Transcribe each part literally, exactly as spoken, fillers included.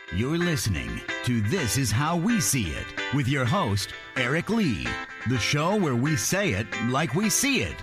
You're listening to This Is How We See It with your host, Eric Lee. The show where we say it like we see it.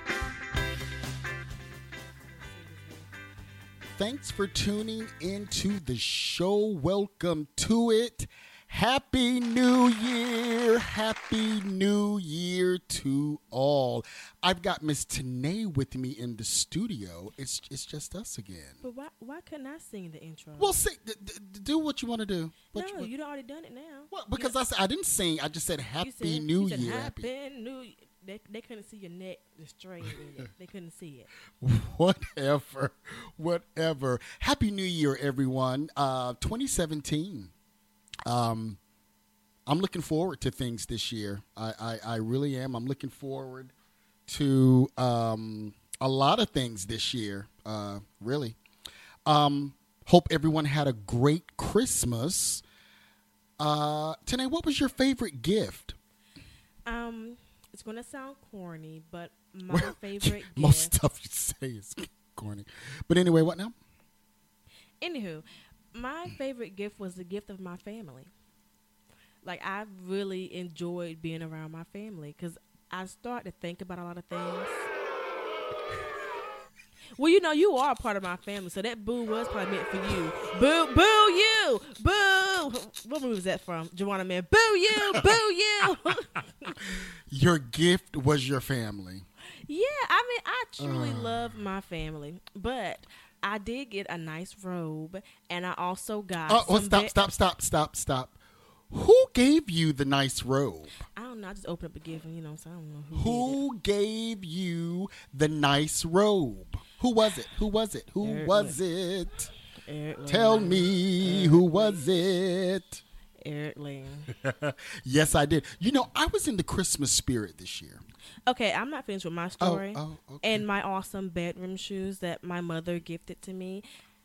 Thanks for tuning into the show. Welcome to it. Happy New Year. Happy New Year to all. I've got Miss Tanae with me in the studio. It's it's just us again. But why why couldn't I sing the intro? Well, sing, d- d- do what you want to do. What no, you, you'd already done it now. Well, because I, said, I didn't sing. I just said Happy you said, New you said, Year. Happy New Year. They, they couldn't see your neck, the string in it. They couldn't see it. Whatever. Whatever. Happy New Year, everyone. Uh, twenty seventeen. Um, I'm looking forward to things this year. I, I, I really am. I'm looking forward to um, a lot of things this year, uh, really. Um, hope everyone had a great Christmas. Uh, Tanae, what was your favorite gift? Um, it's gonna sound corny, but my favorite gift. Most stuff you say is corny. But anyway, what now? Anywho, my favorite gift was the gift of my family. Like, I really enjoyed being around my family because I started to think about a lot of things. Well, you know, you are a part of my family, so that boo was probably meant for you. Boo, boo you, boo. What movie was that from? Joanna Man. Boo you, boo you. Your gift was your family. Yeah, I mean, I truly uh. love my family, but I did get a nice robe, and I also got. Oh, well, stop, be- stop, stop, stop, stop. Who gave you the nice robe? I don't know. I just opened up a gift, and you know, so I don't know who. Who gave you the nice robe? Who was it? Who was it? Who Eric was Lane. it? Eric Tell Lane. me, Eric who Lane. was it? Eric Lane. Yes, I did. You know, I was in the Christmas spirit this year. Okay, I'm not finished with my story. Oh, oh, okay. And my awesome bedroom shoes that my mother gifted to me.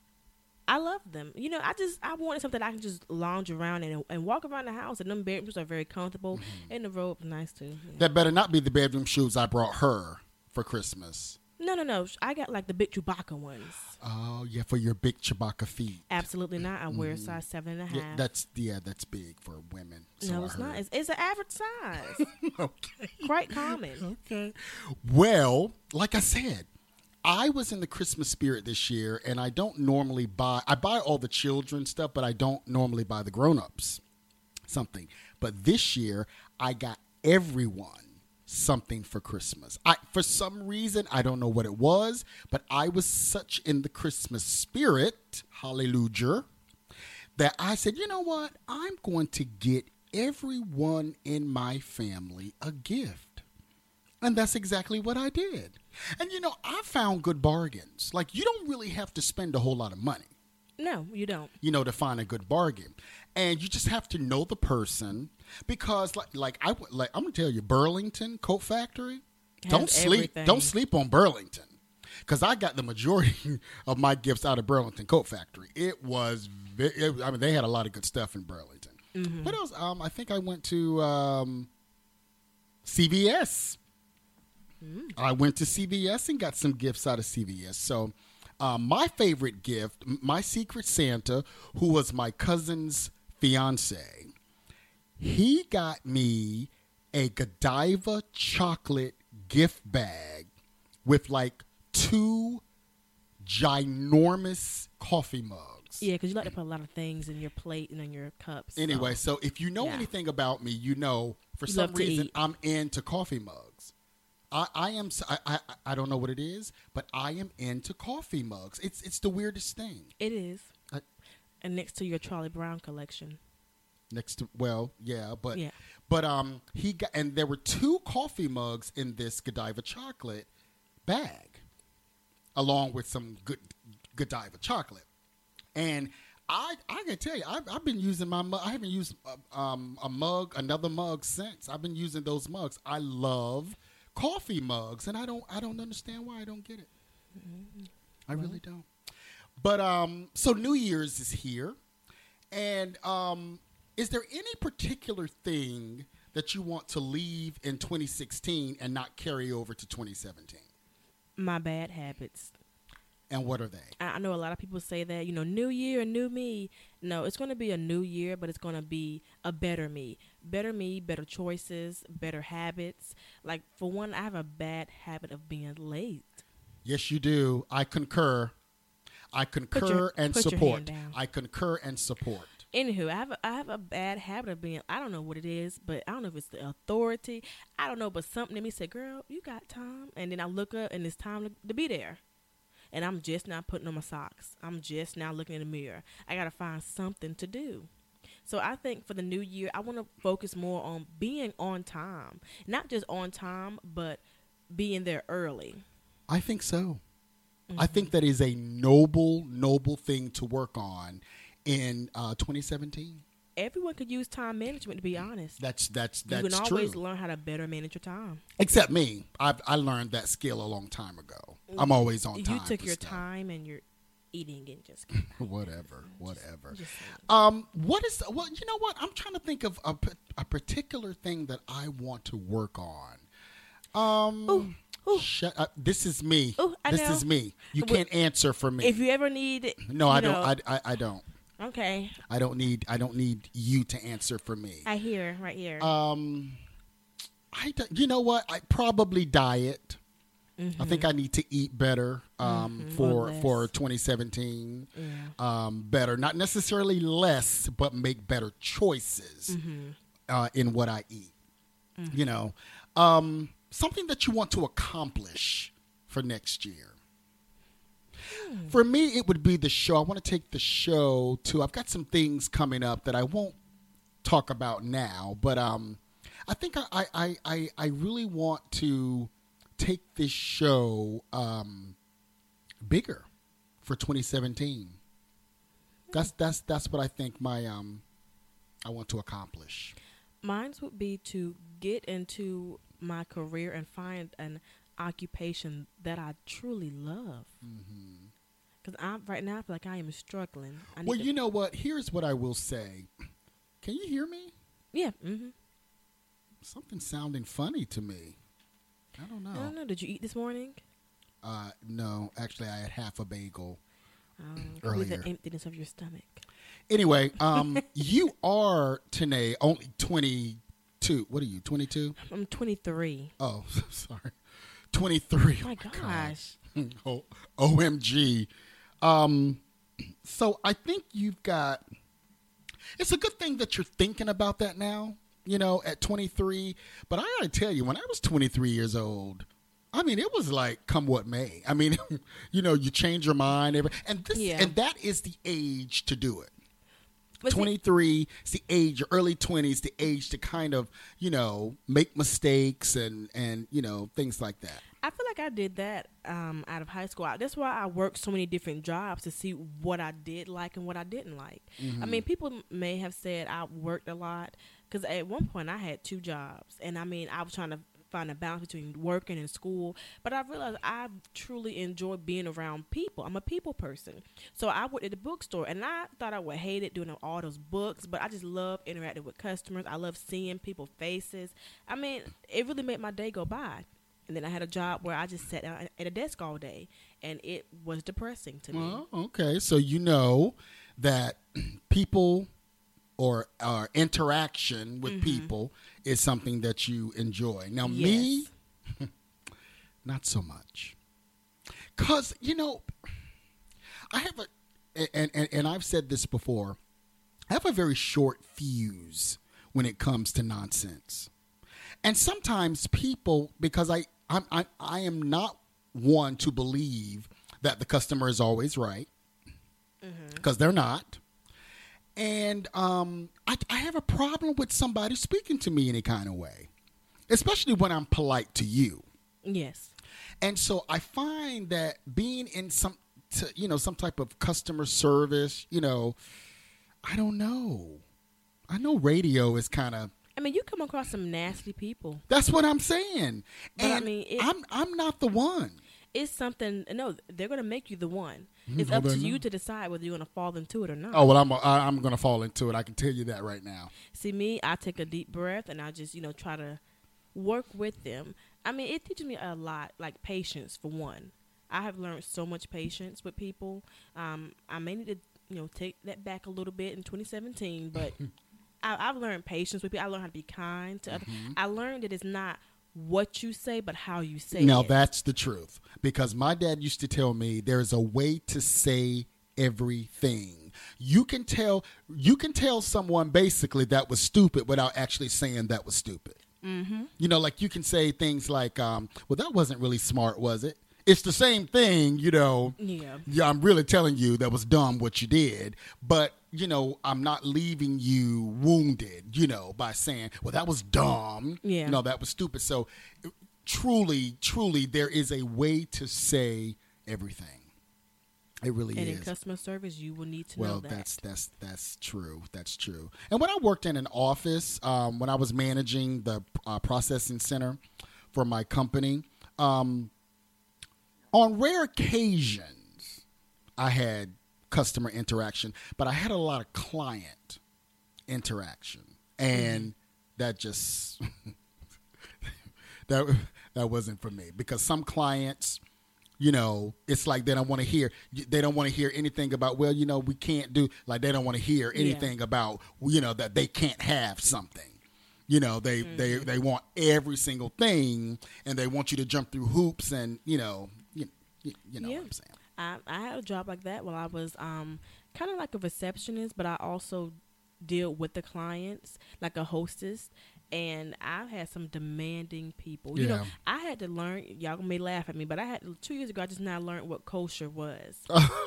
I love them. You know, I just, I wanted something I can just lounge around in and, and walk around the house. And them bedroom shoes are very comfortable. Mm-hmm. And the robe is nice, too. Yeah. That better not be the bedroom shoes I brought her for Christmas. No, no, no. I got like the big Chewbacca ones. Oh, yeah, for your big Chewbacca feet. Absolutely not. I wear a Mm. size seven and a half. Yeah, that's, yeah, that's big for women. So no, I it's heard. not. It's, it's an average size. Okay. Quite common. Okay. Well, like I said, I was in the Christmas spirit this year, and I don't normally buy, I buy all the children stuff, but I don't normally buy the grown-ups something. But this year, I got everyone something for Christmas. I, for some reason, I don't know what it was, but I was such in the Christmas spirit, hallelujah, that I said, you know what? I'm going to get everyone in my family a gift. And that's exactly what I did. And, you know, I found good bargains. Like, you don't really have to spend a whole lot of money. No, you don't. You know, to find a good bargain. And you just have to know the person because, like, like I like I'm gonna tell you, Burlington Coat Factory. Has don't sleep. everything. Don't sleep on Burlington, because I got the majority of my gifts out of Burlington Coat Factory. It was, ve- it, I mean, they had a lot of good stuff in Burlington. Mm-hmm. What else? Um, I think I went to um, C V S. Mm. I went to C V S and got some gifts out of C V S. So. Um, my favorite gift, my Secret Santa, who was my cousin's fiance, he got me a Godiva chocolate gift bag with like two ginormous coffee mugs. Yeah, because you like to put a lot of things in your plate and in your cups. Anyway, so, so if you know yeah. anything about me, you know for You some love to reason eat. I'm into coffee mugs. I, I am. I, I I don't know what it is, but I am into coffee mugs. It's it's the weirdest thing. It is. I, And next to your Charlie Brown collection. Next to well, yeah, but Yeah. but um, he got and there were two coffee mugs in this Godiva chocolate bag, along with some good Godiva chocolate, and I I can tell you I've, I've been using my mug. I haven't used uh, um a mug another mug since. I've been using those mugs. I love coffee mugs, and I don't I don't understand why I don't get it. Mm-hmm. I really don't. But um, so New Year's is here, and um, is there any particular thing that you want to leave in twenty sixteen and not carry over to twenty seventeen? My bad habits. And what are they? I I know a lot of people say that, you know, new year, new me. No, it's going to be a new year, but it's going to be a better me. Better me, better choices, better habits. Like, for one, I have a bad habit of being late. Yes, you do. I concur. I concur your- and put your support. hand down. I concur and support. Anywho, I have a, I have a bad habit of being, I don't know what it is, but I don't know if it's the authority. I don't know, but something in me said, girl, you got time. And then I look up and it's time to, to be there. And I'm just now putting on my socks. I'm just now looking in the mirror. I got to find something to do. So I think for the new year, I want to focus more on being on time. Not just on time, but being there early. I think so. Mm-hmm. I think that is a noble, noble thing to work on in uh, twenty seventeen. Everyone could use time management, to be honest. That's that's you that's can true. always learn how to better manage your time. Except me. I've, I learned that skill a long time ago. I'm always on time. You took for your stuff. time and you're eating and just Whatever, whatever. just saying. Um, what is? Well, you know what? I'm trying to think of a, p- a particular thing that I want to work on. Um, Ooh, ooh. shut up. This is me. Ooh, I this know. is me. You Well, can't answer for me. If you ever need, no, you I know, don't. I, I, I don't. Okay, I don't need. I don't need you to answer for me. I hear right here. Um, I. don't- You know what? I probably diet. Mm-hmm. I think I need to eat better um, Mhm, or for less. for twenty seventeen. Yeah. Um, better, not necessarily less, but make better choices Mm-hmm. uh, in what I eat. You know, um, something that you want to accomplish for next year. Hmm. For me, it would be the show. I want to take the show to. I've got some things coming up that I won't talk about now, but um, I think I I, I, I really want to take this show um, bigger for twenty seventeen. That's that's that's what I think my um I want to accomplish. Mine would be to get into my career and find an occupation that I truly love. Because I'm right now, I feel like I am struggling. I need Well, to- you know what? Here's what I will say. Can you hear me? yeah. Mm-hmm. Something sounding funny to me. I don't know. I don't know. Did you eat this morning? Uh, no, actually, I had half a bagel. Um, probably the Earlier. emptiness of your stomach. Anyway, um, you are, Tanae, only twenty-two. What are you, twenty-two? I'm twenty-three. Oh, sorry. twenty-three. My Oh, gosh. God. Oh, O M G. Um, so I think you've got, it's a good thing that you're thinking about that now, you know, at twenty-three. But I got to tell you, when I was twenty-three years old, I mean, it was like come what may. I mean, you know, you change your mind. Every, and this, Yeah. and that is the age to do it. But see- twenty-three is the age, your early twenties, the age to kind of, you know, make mistakes and, and, you know, things like that. I feel like I did that um, out of high school. I- That's why I worked so many different jobs to see what I did like and what I didn't like. I mean, people m- may have said I worked a lot because at one point I had two jobs. And I mean, I was trying to find a balance between working and school. But I realized I truly enjoy being around people. I'm a people person. So I worked at the bookstore and I thought I would hate it doing all those books. But I just love interacting with customers. I love seeing people's faces. I mean, it really made my day go by. And then I had a job where I just sat down at a desk all day, and it was depressing to me. Well, okay. So you know that people or uh, interaction with people is something that you enjoy. Now, me, Yes. not so much. Because, you know, I have a, and, and, and I've said this before, I have a very short fuse when it comes to nonsense. And sometimes people, because I, I'm, I, I am not one to believe that the customer is always right, because they're not. And um, I, I have a problem with somebody speaking to me any kind of way, especially when I'm polite to you. Yes. And so I find that being in some, to, you know, some type of customer service, you know, I don't know. I know radio is kind of. I mean, you come across some nasty people. That's what I'm saying. But, I and mean, it- I'm I'm not the one. It's something, no, they're going to make you the one. Mhm, It's well, up to then you no. to decide whether you're going to fall into it or not. Oh well, I'm I, I'm gonna fall into it. I can tell you that right now. See, me, I take a deep breath and I just, you know, try to work with them. I mean, it teaches me a lot, like patience for one. I have learned so much patience with people. Um, I may need to, you know, take that back a little bit in twenty seventeen, but I, I've learned patience with people. I learned how to be kind to others. Mm-hmm. I learned that it's not what you say, but how you say Now, it. that's the truth. Because my dad used to tell me there's a way to say everything. You can tell you can tell someone basically that was stupid without actually saying that was stupid. Mm-hmm. You know, like you can say things like, um, well, that wasn't really smart, was it? It's the same thing, you know. Yeah. Yeah, I'm really telling you that was dumb what you did. But, you know, I'm not leaving you wounded, you know, by saying, well, that was dumb. Yeah. No, that was stupid. So truly, truly, there is a way to say everything. It really and is. in customer service, you will need to Well, know that. that's that's that's true. That's true. And when I worked in an office, um, when I was managing the uh, processing center for my company, um, on rare occasions, I had customer interaction, but I had a lot of client interaction, and mm-hmm. that just that that wasn't for me, because some clients, you know, it's like they don't want to hear. They don't want to hear anything about, well, you know, we can't do, like they don't want to hear anything yeah. about, you know, that they can't have something. You know, they, mm-hmm. they, they want every single thing, and they want you to jump through hoops, and, you know, you, you, you know yeah. what I'm saying. I, I had a job like that while I was um, kind of like a receptionist, but I also deal with the clients, like a hostess. And I've had some demanding people. You yeah. know, I had to learn, y'all may laugh at me, but I had, two years ago, I just now learned what kosher was.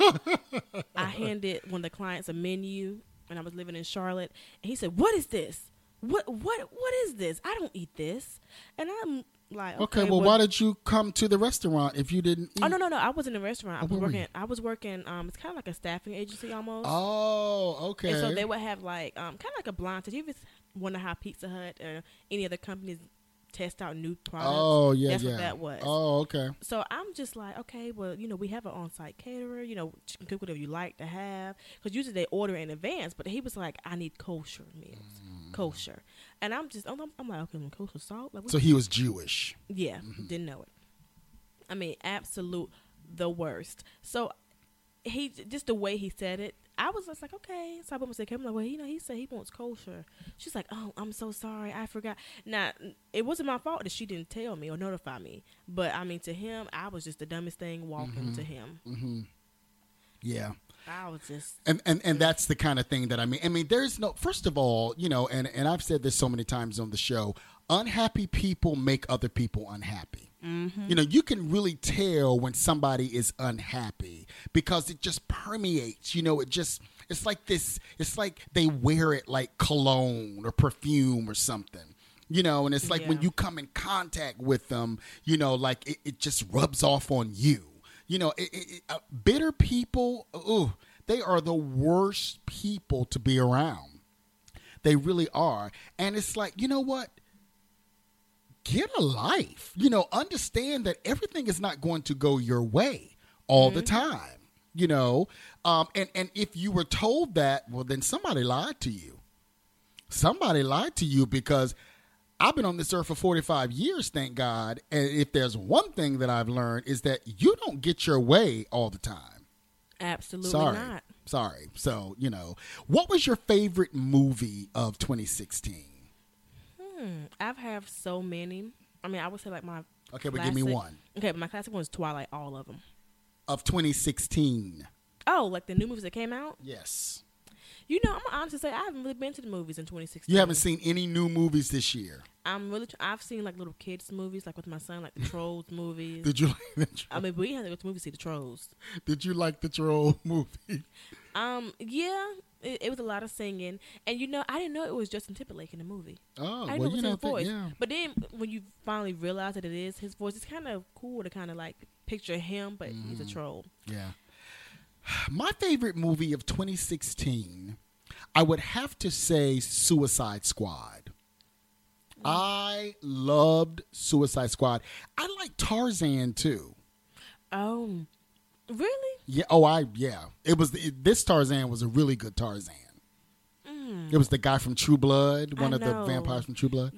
I handed one of the clients a menu, and I was living in Charlotte, and he said, what is this? What what what is this? I don't eat this. And I'm like, okay, okay well, well, why did you come to the restaurant if you didn't eat? Oh no no no! I was in a restaurant. I oh, was working. I was working. Um, it's kind of like a staffing agency almost. Oh, okay. And so they would have like um, kind of like a blind test. You ever wonder how Pizza Hut or any other companies test out new products? Oh yeah, That's yeah. what that was. Oh, okay. So I'm just like, okay, well, you know, we have an on-site caterer. You know, you can cook whatever you like to have, because usually they order in advance. But he was like, I need kosher meals, mm. kosher, and I'm just, I'm, I'm like, okay, kosher salt. Like, so he was Jewish. Yeah, mm-hmm. didn't know it. I mean, absolute the worst. So he just the way he said it, I was just like, okay. So I put myself, I'm like, well, you know, he said he wants kosher. She's like, oh, I'm so sorry, I forgot. Now, it wasn't my fault that she didn't tell me or notify me. But I mean, to him, I was just the dumbest thing walking mm-hmm. to him. Mm-hmm. Yeah. I was just, and, and and that's the kind of thing that I mean. I mean, there's no. First of all, you know, and and I've said this so many times on the show. Unhappy people make other people unhappy. mm-hmm. You know, you can really tell when somebody is unhappy because it just permeates. You know, it just it's like this. It's like they wear it like cologne or perfume or something. You know, and it's like yeah. when you come in contact with them, you know, like it, it just rubs off on you. You know, it, it, uh, bitter people, ooh, they are the worst people to be around. They really are. And it's like, you know what? Get a life. You know, understand that everything is not going to go your way all mm-hmm. the time. You know, um, and, and if you were told that, well, then somebody lied to you. Somebody lied to you, because I've been on this earth for forty-five years, thank God. And if there's one thing that I've learned is that you don't get your way all the time. Absolutely Sorry. not. Sorry. So, you know, what was your favorite movie of twenty sixteen? Hmm. I've have so many. I mean, I would say like my Okay, but classic, give me one. Okay, but my classic one was Twilight, all of them. Of twenty sixteen. Oh, like the new movies that came out? Yes. You know, I'm honestly say I haven't really been to the movies in twenty sixteen. You haven't seen any new movies this year? I'm really. I've seen like little kids movies, like with my son, like the Trolls movies. Did you like the Trolls? I mean, we had to go to the movie to see the Trolls. Did you like the Troll movie? Um, yeah, it, it was a lot of singing, and you know, I didn't know it was Justin Timberlake in the movie. Oh, I didn't well, know it you was know, his voice. yeah. But then when you finally realize that it is his voice, it's kind of cool to kind of like picture him, but mm. he's a troll. Yeah. My favorite movie of twenty sixteen, I would have to say Suicide Squad. Mm. I loved Suicide Squad. I like Tarzan too. Oh, really? Yeah. Oh, I yeah. It was it, this Tarzan was a really good Tarzan. Mm. It was the guy from True Blood, one I of know. the vampires from True Blood. Yeah.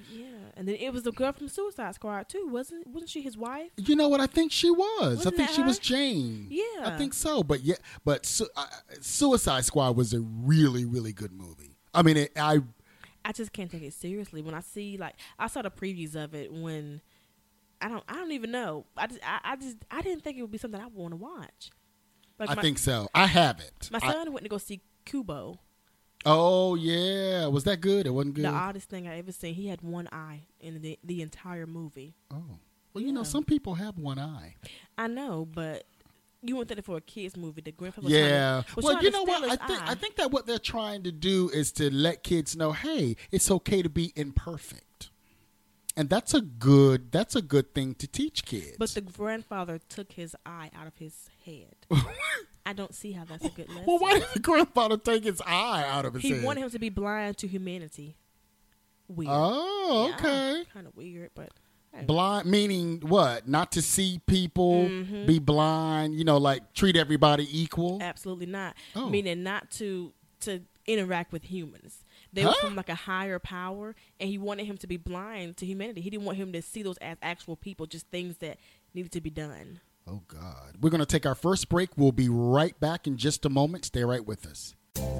and then it was the girl from Suicide Squad too, wasn't wasn't she his wife? You know what? I think she was. Wasn't I think that she her? was Jane. Yeah. I think so. But yeah, but su- uh, Suicide Squad was a really, really good movie. I mean, it, I I just can't take it seriously when I see like I saw the previews of it when I don't I don't even know. I just I, I just I didn't think it would be something I would want to watch. Like I my, think so. I haven't. my I- son went to go see Kubo. oh yeah, was that good? It wasn't good. The oddest thing I ever seen. He had one eye in the the entire movie. oh, well, you know, Yeah. some people have one eye. I know, but you wouldn't think it for a kids movie. The grandpa was Yeah. trying to, was Well, trying you to know steal what? I his think eye. I think that what they're trying to do is to let kids know, hey, it's okay to be imperfect, and that's a good that's a good thing to teach kids. But the grandfather took his eye out of his head. I don't see how that's a good lesson. well, why did the grandfather take his eye out of his He head? wanted him to be blind to humanity. Weird. Oh, okay. Kind of weird, but hey. Blind meaning what? Not to see people, Mhm. be blind. You know, like treat everybody equal. Absolutely not. Oh. Meaning not to to interact with humans. They were Huh? from like a higher power, and he wanted him to be blind to humanity. He didn't want him to see those as actual people, just things that needed to be done. Oh God. We're gonna take our first break. We'll be right back in just a moment. Stay right with us.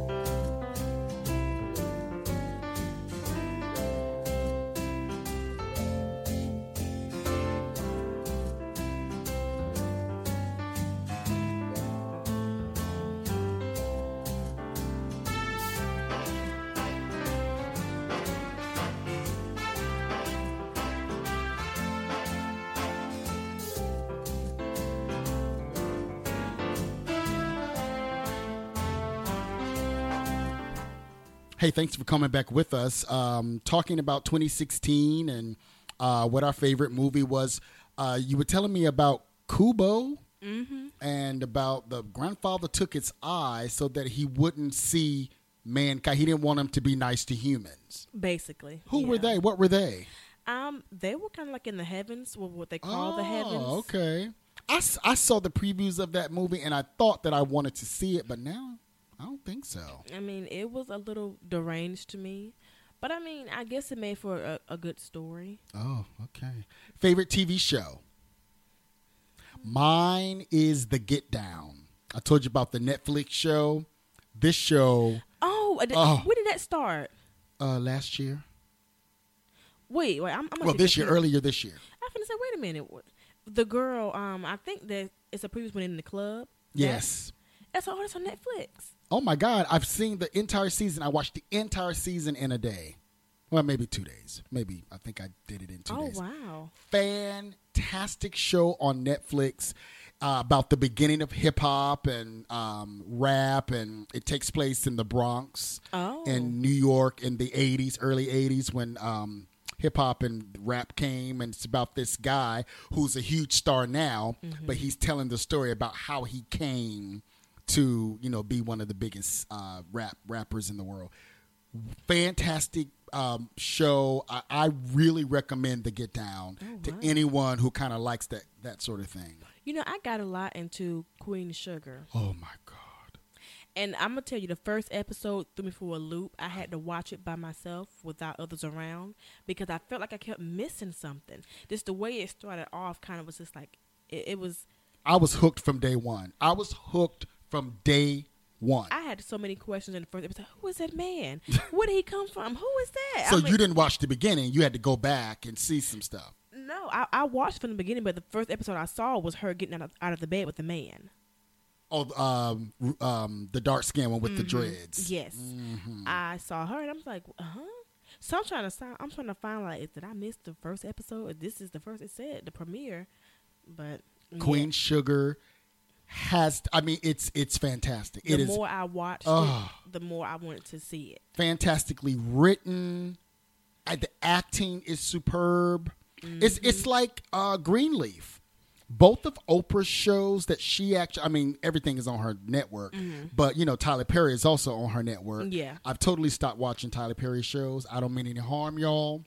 Hey, thanks for coming back with us. Um, talking about twenty sixteen and uh, what our favorite movie was. Uh, you were telling me about Kubo Mm-hmm. and about the grandfather took its eye so that he wouldn't see mankind. He didn't want him to be nice to humans. Basically. Who were yeah. they? What were they? Um, they were kind of like in the heavens, what what they call oh, the heavens. okay. I, s- I saw the previews of that movie and I thought that I wanted to see it, but now I don't think so. I mean, it was a little deranged to me, but I mean, I guess it made for a, a good story. Oh, okay. Favorite T V show? Mine is The Get Down. I told you about the Netflix show. This show, Oh, uh, th- Oh. when did that start? uh, last year. Wait, wait, I'm, I'm Well, this year, earlier this year. I'm finna say, wait a minute. What- The girl, um, I think that it's a previous one in the club. Yes. That's, that's, oh, that's on Netflix. Oh my God, I've seen the entire season. I watched the entire season in a day. Well, maybe two days. Maybe I think I did it in two Oh, days. wow. Fantastic show on Netflix uh, about the beginning of hip hop and um, rap, and it takes place in the Bronx, Oh. in New York in the eighties, early eighties when um, hip hop and rap came, and it's about this guy who's a huge star now, Mm-hmm. but he's telling the story about how he came to, you know, be one of the biggest uh, rap rappers in the world. Fantastic um, show. I, I really recommend The Get Down Oh, to wow. anyone who kind of likes that that sort of thing. You know, I got a lot into Queen Sugar. Oh my God! And I'm going to tell you, the first episode threw me for a loop. I had to watch it by myself without others around because I felt like I kept missing something. Just the way it started off kind of was just like, it, it was, I was hooked from day one. I was hooked from day one. I had so many questions in the first episode. Who is that man? Where did he come from? Who is that? so I mean, you didn't watch the beginning. You had to go back and see some stuff. No, I, I watched from the beginning, but the first episode I saw was her getting out of, out of the bed with the man. Oh, um, r- um, the dark skin one with the dreads. Yes. Mhm. I saw her and I was like, huh? So I'm trying to sound, I'm trying to find like, did I miss the first episode? Or this is the first, it said the premiere, but Queen yeah. Sugar has. I mean, it's it's fantastic. The It is more I watched Oh. it, the more I wanted to see it. fantastically written. Uh, The acting is superb. It's it's like uh, Greenleaf. Both of Oprah's shows that she actually, I mean, everything is on her network, but you know, Tyler Perry is also on her network. Yeah. I've totally stopped watching Tyler Perry shows. I don't mean any harm, y'all,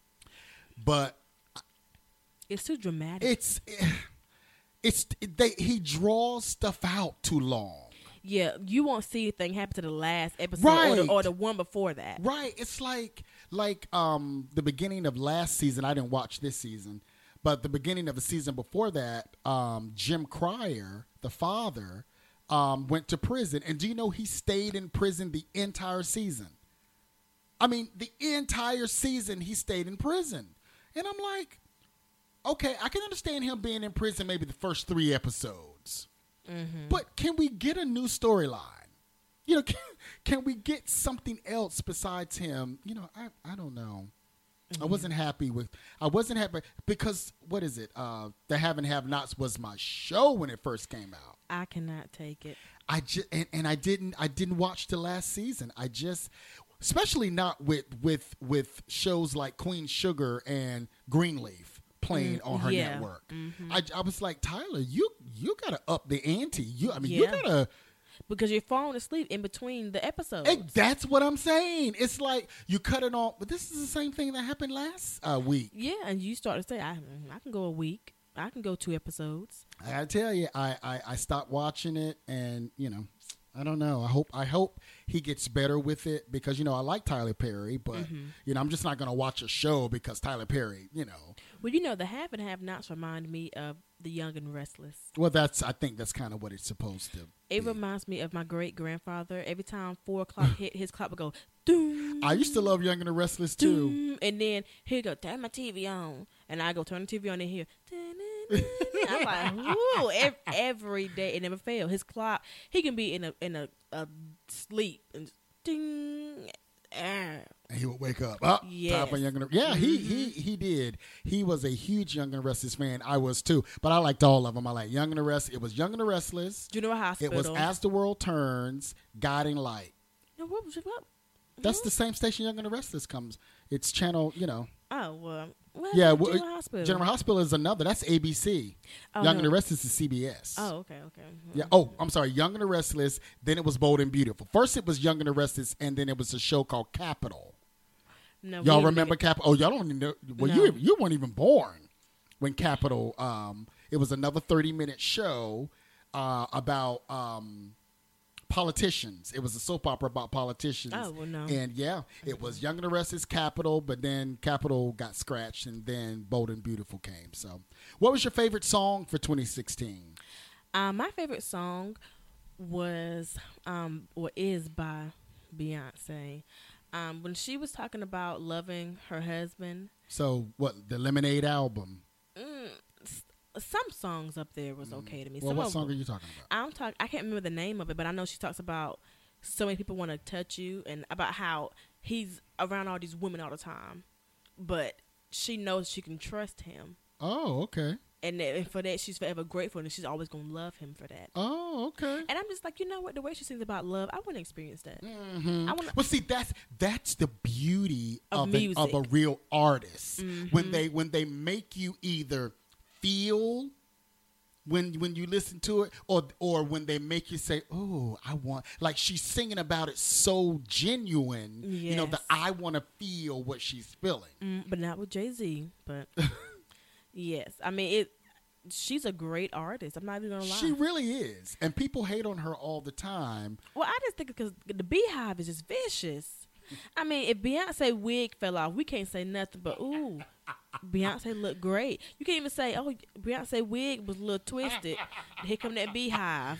but It's too dramatic. it's it's they he draws stuff out too long. yeah, you won't see anything happen to the last episode Right. or, the, or the one before that. Right. It's like like um the beginning of last season. I didn't watch this season, but the beginning of the season before that, um, Jim Cryer, the father, um, went to prison. And do you know he stayed in prison the entire season? I mean, the entire season he stayed in prison. And I'm like, okay, I can understand him being in prison maybe the first three episodes. Mm-hmm. But can we get a new storyline? You know, can, can we get something else besides him? You know, I, I don't know. Mm-hmm. I wasn't happy with, I wasn't happy because, what is it? Uh, the Have and Have Nots was my show when it first came out. I cannot take it. I just, and, and I didn't, I didn't watch the last season. I just, especially not with, with, with shows like Queen Sugar and Greenleaf playing mm, on her yeah. network. Mm-hmm. I, I was like, Tyler, you, you gotta up the ante. You, I mean, Yeah. you gotta, Because you're falling asleep in between the episodes. Hey, that's what I'm saying. It's like you cut it off, but this is the same thing that happened last uh, week. Yeah, and you start to say, I, I can go a week. I can go two episodes. I gotta tell you, I, I, I stopped watching it, and you know, I don't know. I hope I hope he gets better with it because you know I like Tyler Perry, but mm-hmm. you know I'm just not gonna watch a show because Tyler Perry, you know. Well, you know, the Have and Have Nots remind me of The Young and Restless. Well, that's I think that's kind of what it's supposed to. It be. reminds me of my great grandfather. Every time four o'clock hit, his clock would go doom. I used to love Young and the Restless too. Doom, and then he'd go turn my T V on, and I go turn the T V on and hear. I'm like, whoo, every, every day it never failed. His clock, he can be in a in a, a sleep and ding. Ah. And he would wake up. Oh, yes. Time for Young and the, yeah, mm-hmm. he he he did. He was a huge Young and the Restless fan. I was too, but I liked all of them. I like Young and the Restless. It was Young and the Restless. General Hospital. It was As the World Turns, Guiding Light. No, what was it? What? That's the same station Young and the Restless comes. It's channel, you know. Oh well. What yeah, well, well, General Hospital. General Hospital is another. That's A B C. Oh, Young no. and the Restless is C B S. Oh, okay, okay. Mm-hmm. Yeah. Oh, I'm sorry. Young and the Restless. Then it was Bold and Beautiful. First it was Young and the Restless, and then it was a show called Capital. No, y'all we remember Capital? Oh, y'all don't even know. Well, No. you you weren't even born when Capital. Um, it was another thirty minute show uh, about um, politicians. It was a soap opera about politicians. Oh, well, no. And yeah, it was Young and the Restless, Capital, but then Capital got scratched, and then Bold and Beautiful came. So, what was your favorite song for twenty sixteen? Um, my favorite song was um, or is by Beyonce. Um, when she was talking about loving her husband. So, what, the Lemonade album? Mm, s- some songs up there was okay to me. Well, some what of song them, are you talking about? I'm talk. I can't remember the name of it, but I know she talks about so many people want to touch you, and about how he's around all these women all the time, but she knows she can trust him. Oh, okay. And, that, and for that, she's forever grateful, and she's always gonna love him for that. Oh, okay. And I'm just like, you know what? The way she sings about love, I want to experience that. Mm-hmm. I wanna, well, see, that's that's the beauty Of of, an, music. of a real artist Mhm. when they when they make you either feel when when you listen to it, or or when they make you say, "Oh, I want." Like she's singing about it so genuine, you know, Yes. that I want to feel what she's feeling. mm, but not with Jay-Z. But yes, I mean it. She's a great artist. I'm not even gonna lie. She really is, and people hate on her all the time. Well, I just think because the Beehive is just vicious. I mean, if Beyonce wig fell off, we can't say nothing but ooh, Beyonce looked great. You can't even say, oh, Beyonce wig was a little twisted. Here come that Beehive.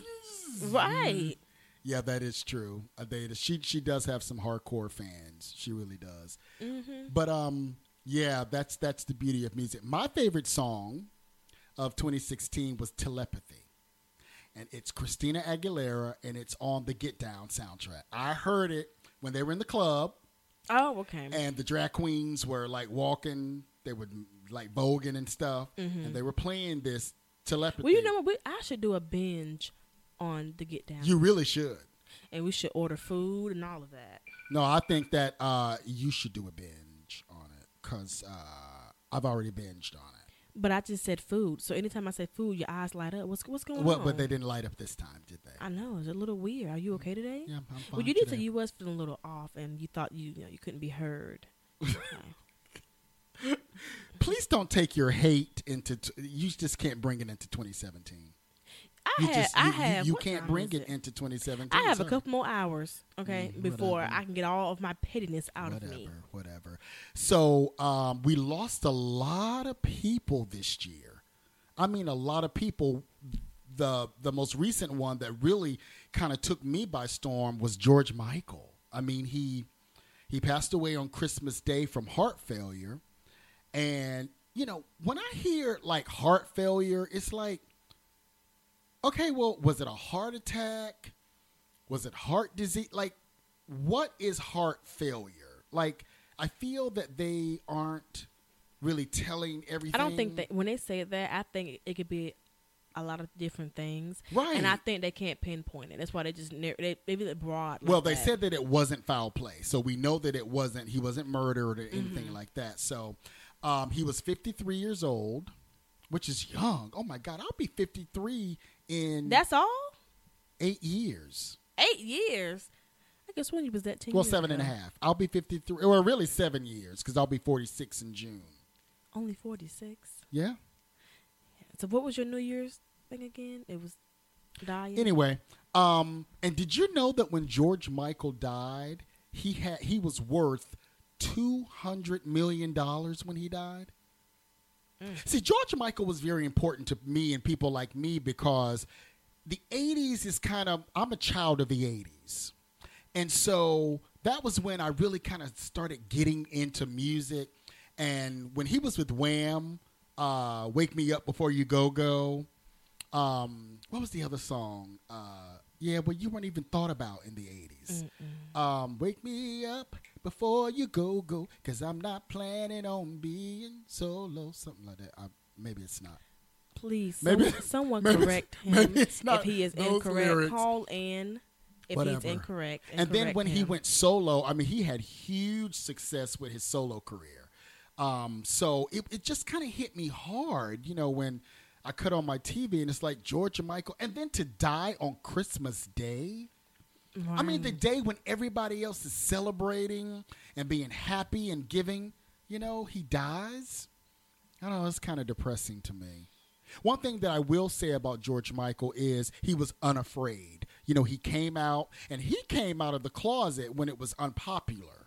Right. Yeah, that is true. Uh, they, she she does have some hardcore fans. She really does. Mm-hmm. But um, yeah, that's that's the beauty of music. My favorite song of twenty sixteen was Telepathy. And it's Christina Aguilera, and it's on the Get Down soundtrack. I heard it when they were in the club, Oh, okay. and the drag queens were like walking, they were like voguing and stuff, Mm-hmm. and they were playing this Telepathy. Well, you know what? We, I should do a binge on the Get Down. You really should. And we should order food and all of that. No, I think that uh, you should do a binge on it because uh, I've already binged on it. But I just said food. So anytime I say food, your eyes light up. What's what's going Well, on? but they didn't light up this time, did they? I know. It's a little weird. Are you okay today? Yeah, I'm fine. Well, you did today. say you was feeling a little off and you thought you, you know, you couldn't be heard. Okay. Please don't take your hate into. T- you just can't bring it into twenty seventeen. I You have. just I you, have. you, you what can't time bring is it into twenty seventeen. I have a Sorry. couple more hours, okay, Mm, before whatever. I can get all of my pettiness out whatever, of me. Whatever. So um, we lost a lot of people this year. I mean, a lot of people. The the most recent one that really kind of took me by storm was George Michael. I mean, he he passed away on Christmas Day from heart failure. And, you know, when I hear like heart failure, it's like, okay, well, was it a heart attack? Was it heart disease? Like, what is heart failure? Like, I feel that they aren't really telling everything. I don't think that when they say that, I think it, it could be a lot of different things. Right. And I think they can't pinpoint it. That's why they just, they, they leave it broad. Like well, they that. said that it wasn't foul play. So we know that it wasn't, he wasn't murdered or anything Mm-hmm. like that. So um, he was fifty-three years old, which is young. Oh, my God. I'll be fifty-three in That's all? eight years. Eight years? I guess when you was that ten Well, years seven ago. and a half. I'll be fifty-three. Well, really seven years because I'll be forty-six in June. Only forty-six. Yeah. So what was your New Year's thing again? It was dying. Anyway, um, and did you know that when George Michael died, he had he was worth two hundred million dollars when he died? Mm. See, George Michael was very important to me and people like me because the eighties is kind of, I'm a child of the eighties. And so that was when I really kind of started getting into music. And when he was with Wham, uh, Wake Me Up Before You Go Go, um, what was the other song? Uh, yeah, well, you weren't even thought about in the eighties. Um, Wake me up before you go go, because I'm not planning on being solo. Something like that. I, maybe it's not. Please, Maybe- someone, someone maybe- correct him maybe it's not if he is those incorrect. lyrics. Call in if Whatever. he's incorrect. And then correct when he him. went solo, I mean, he had huge success with his solo career. Um, so it, it just kind of hit me hard, you know, when I cut on my T V and it's like George Michael. And then to die on Christmas Day. I mean, the Right. day when everybody else is celebrating and being happy and giving, you know, he dies. I don't know, it's kind of depressing to me. One thing that I will say about George Michael is he was unafraid. You know, he came out, and he came out of the closet when it was unpopular,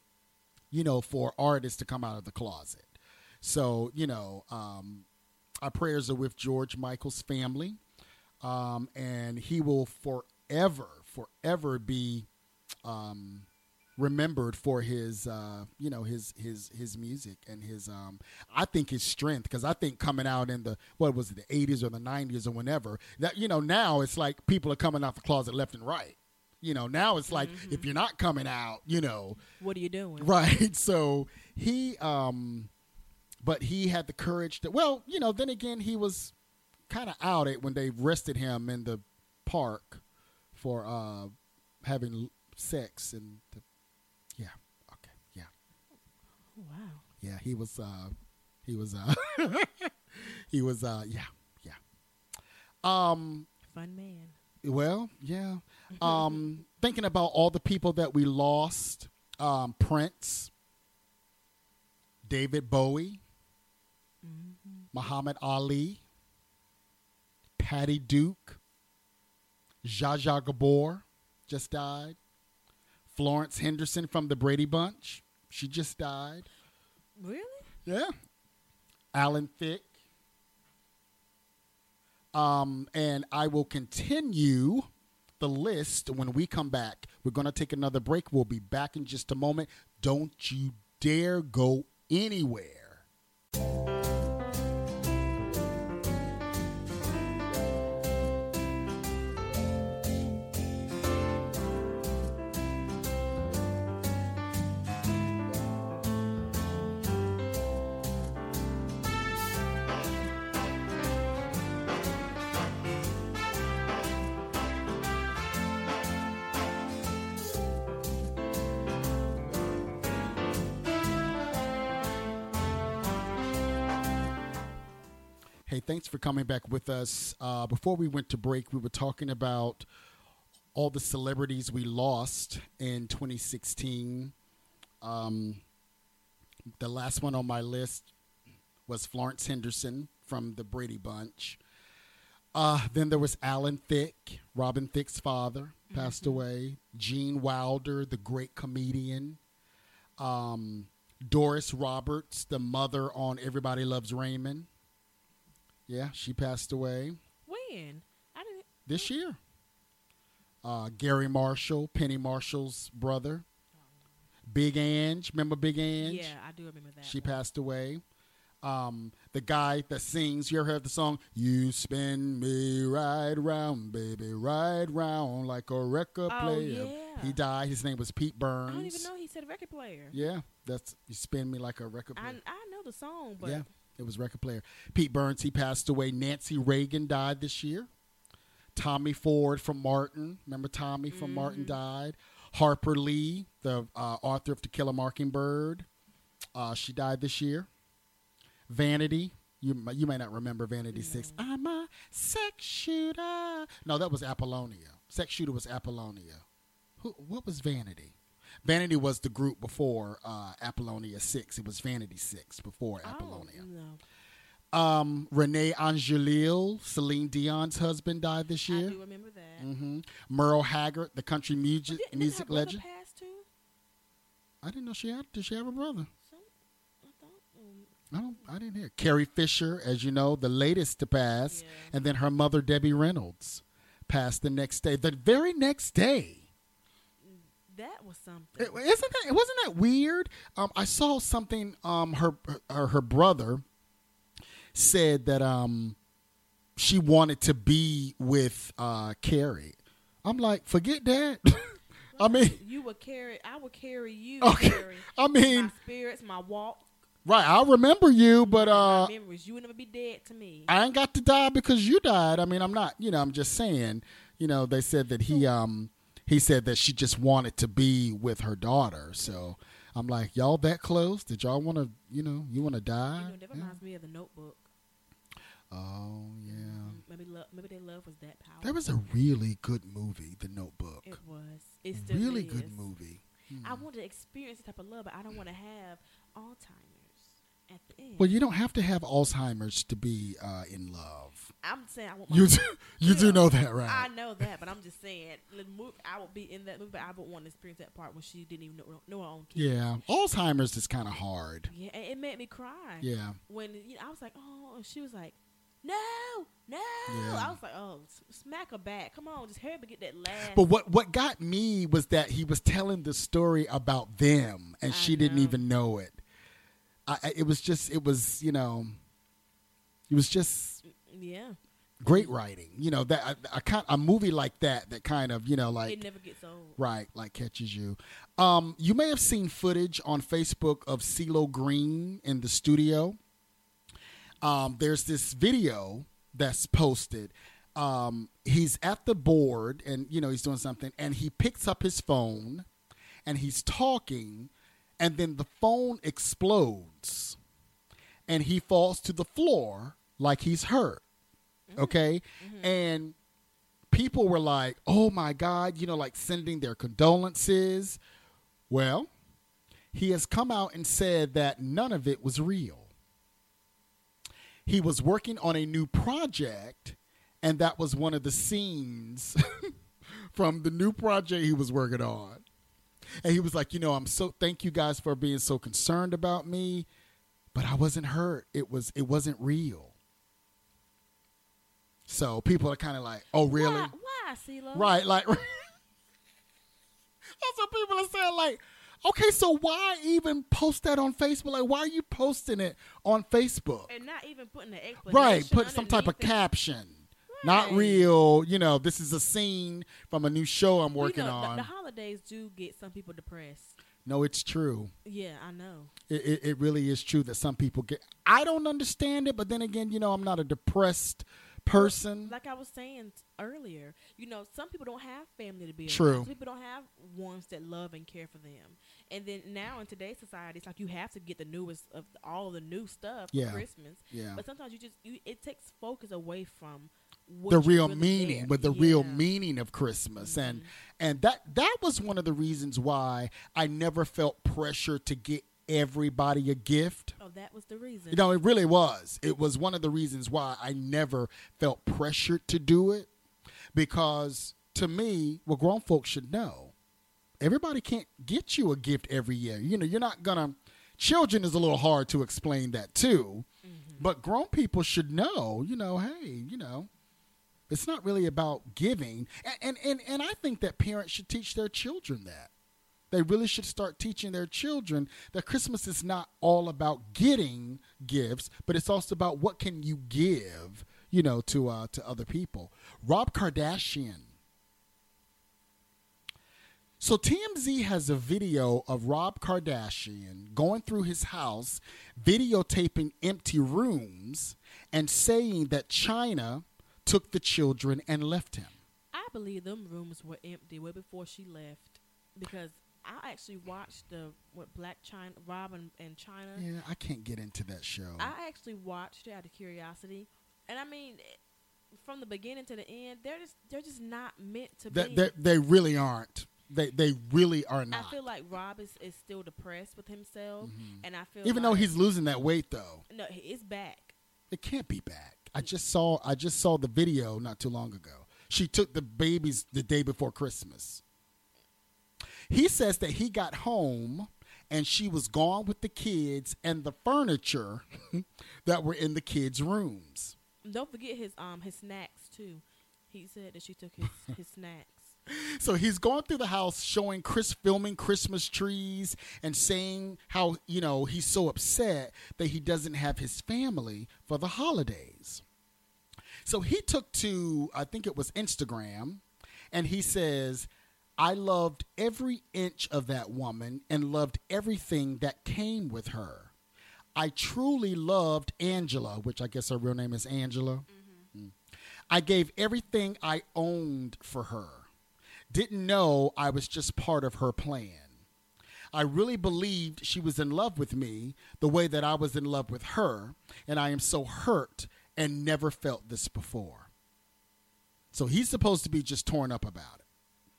you know, for artists to come out of the closet. So, you know, um, our prayers are with George Michael's family, um, and he will forever, forever be um, remembered for his, uh, you know, his his his music and his, um, I think his strength, because I think coming out in the, what was it, the eighties or the nineties or whenever, that, you know, now it's like people are coming out the closet left and right. You know, now it's like, Mm-hmm. if you're not coming out, you know, What are you doing? right. So he, um, but he had the courage to, well, you know, then again, he was kind of outed when they arrested him in the park for uh, having sex and the, yeah, okay, yeah, Wow. yeah. He was, uh, he was, uh, he was, uh, yeah, yeah. Um, Fun man. well, yeah. Um, thinking about all the people that we lost, um, Prince, David Bowie, Muhammad Ali, Patty Duke, Zsa Zsa Gabor just died. Florence Henderson from the Brady Bunch, she just died. Really? Yeah. Alan Thicke. Um, and I will continue the list when we come back. We're going to take another break. We'll be back in just a moment. Don't you dare go anywhere. Hey, thanks for coming back with us. Uh, before we went to break, we were talking about all the celebrities we lost in twenty sixteen. Um, the last one on my list was Florence Henderson from the Brady Bunch. Uh, then there was Alan Thicke, Robin Thicke's father, passed mm-hmm. away. Gene Wilder, the great comedian. Um, Doris Roberts, the mother on Everybody Loves Raymond. Yeah, she passed away. When? I didn't. This year. Uh, Gary Marshall, Penny Marshall's brother. Big Ange, remember Big Ange? Yeah, I do remember that. She one. passed away. Um, the guy that sings, you ever heard the song, You Spin Me Right Round, Baby, Right Round, like a record oh, player. Yeah. He died. His name was Pete Burns. I don't even know he said record player. Yeah, that's You Spin Me Like a Record Player. I, I know the song, but. Yeah, it was record player. Pete Burns, he passed away. Nancy Reagan died this year. Tommy Ford from Martin. Remember Tommy from mm-hmm. Martin died. Harper Lee, the uh, author of To Kill a Mockingbird. Uh, she died this year. Vanity. You you may not remember Vanity no. Six. I'm a sex shooter. No, that was Apollonia. Sex shooter was Apollonia. Who? What was Vanity? Vanity was the group before uh, Apollonia Six. It was Vanity Six before Apollonia. Oh, no. Um, Renee Angelil, Celine Dion's husband, died this year. I do remember that. Mm-hmm. Merle Haggard, the country music did, music didn't her legend. brother pass too? I didn't know she had. Did she have a brother? Some, I thought. Um, I don't. I didn't hear. Carrie Fisher, as you know, the latest to pass, yeah. and then her mother, Debbie Reynolds, passed the next day. The very next day. That was something. It, isn't that? Wasn't that weird? Um, I saw something. Um, her her, her brother said that um, she wanted to be with uh, Carrie. I'm like, forget that. I mean, you would carry. I would carry you. Okay. Carry I mean, my spirits, my walk. Right. I remember you, but uh, my memories. You would never be dead to me. I ain't got to die because you died. I mean, I'm not. You know, I'm just saying. You know, they said that he um he said that she just wanted to be with her daughter. So I'm like, y'all that close? Did y'all want to? You know, you want to die? You know, that reminds yeah. me of The Notebook. Oh yeah. Mm-hmm. Maybe love. Maybe their love was that powerful. That was a really good movie, The Notebook. It was. It still really is. good movie. Hmm. I want to experience the type of love, but I don't want to have Alzheimer's at the end. Well, you don't have to have Alzheimer's to be uh, in love. I'm saying I want. My You do, you do know that, right? I know that, but I'm just saying, the movie, I would be in that movie, but I would want to experience that part when she didn't even know, know her own kids. Yeah, Alzheimer's is kind of hard. Yeah, and it made me cry. Yeah. When you know, I was like, oh, and she was like, no, no. Yeah. I was like, oh, smack her back. Come on, just hurry up and get that last. But what what got me was that he was telling the story about them, and I she didn't know. even know it. I, I- it was just, it was, you know, it was just yeah, great writing. You know, that a, a, kind, a movie like that, that kind of, you know, like, it never gets old. right, like catches you. Um, you may have seen footage on Facebook of CeeLo Green in the studio. Um, there's this video that's posted. Um, he's at the board and, you know, he's doing something and he picks up his phone and he's talking and then the phone explodes and he falls to the floor like he's hurt. Okay. Mm-hmm. And people were like, oh my God, you know, like sending their condolences. Well, he has come out and said that none of it was real. He was working on a new project, and that was one of the scenes from the new project he was working on. And he was like, you know, I'm so thank you guys for being so concerned about me, but I wasn't hurt. It was it wasn't real. So people are kind of like, oh, really? Why, why CeeLo? Right, like that's what people are saying, like, okay, so why even post that on Facebook? Like, why are you posting it on Facebook? And not even putting the explanation. Right, put some type of underneath it. caption. Right. Not real, you know, this is a scene from a new show I'm working you know, on. The, the holidays do get some people depressed. No, it's true. Yeah, I know. It, it, it really is true that some people get. I don't understand it, but then again, you know, I'm not a depressed person. Like I was saying earlier, you know, some people don't have family to be around. True. Some people don't have ones that love and care for them. And then now in today's society, it's like you have to get the newest of all the new stuff Yeah. for Christmas. Yeah. But sometimes you just you, it takes focus away from what The you real really meaning, care. with the Yeah. real meaning of Christmas, Mhm. and and that that was one of the reasons why I never felt pressure to get everybody a gift. Oh, that was the reason. You know, it really was. It was one of the reasons why I never felt pressured to do it. Because to me, well, grown folks should know. Everybody can't get you a gift every year. You know, you're not going to. Children is a little hard to explain that too. Mm-hmm. But grown people should know, you know, hey, you know, it's not really about giving. And, and, and, and I think that parents should teach their children that. They really should start teaching their children that Christmas is not all about getting gifts, but it's also about what can you give, you know, to uh, to other people. Rob Kardashian. So T M Z has a video of Rob Kardashian going through his house, videotaping empty rooms, and saying that China took the children and left him. I believe them rooms were empty way before she left, because I actually watched the what Black China, Rob and, and China. Yeah, I can't get into that show. I actually watched it out of curiosity, and I mean, from the beginning to the end, they're just they're just not meant to They, be. they, they really aren't. They they really are not. I feel like Rob is, is still depressed with himself, mm-hmm. and I feel even like though he's losing that weight though. No, it's back. It can't be back. I just saw I just saw the video not too long ago. She took the babies the day before Christmas. He says that he got home and she was gone with the kids and the furniture that were in the kids' rooms. Don't forget his um his snacks too. He said that she took his, his snacks. So he's going through the house showing Chris filming Christmas trees and saying how, you know, he's so upset that he doesn't have his family for the holidays. So he took to, I think it was Instagram, and he says, I loved every inch of that woman and loved everything that came with her. I truly loved Angela, which I guess her real name is Angela. Mm-hmm. Mm. I gave everything I owned for her. Didn't know I was just part of her plan. I really believed she was in love with me the way that I was in love with her, and I am so hurt and never felt this before. So he's supposed to be just torn up about it.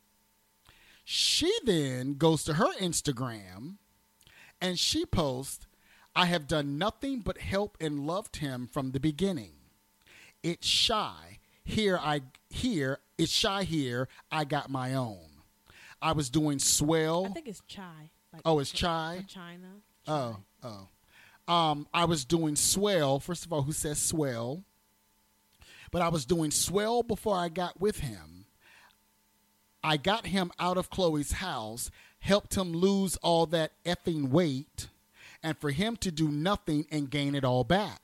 She then goes to her Instagram and she posts, I have done nothing but help and loved him from the beginning. It's shy. Here I here it's shy here. I got my own. I was doing swell. I think it's chai. Like oh, it's chai. For China. Chai. Oh, oh. Um, I was doing swell. First of all, who says swell? But I was doing swell before I got with him. I got him out of Chloe's house, helped him lose all that effing weight, and for him to do nothing and gain it all back.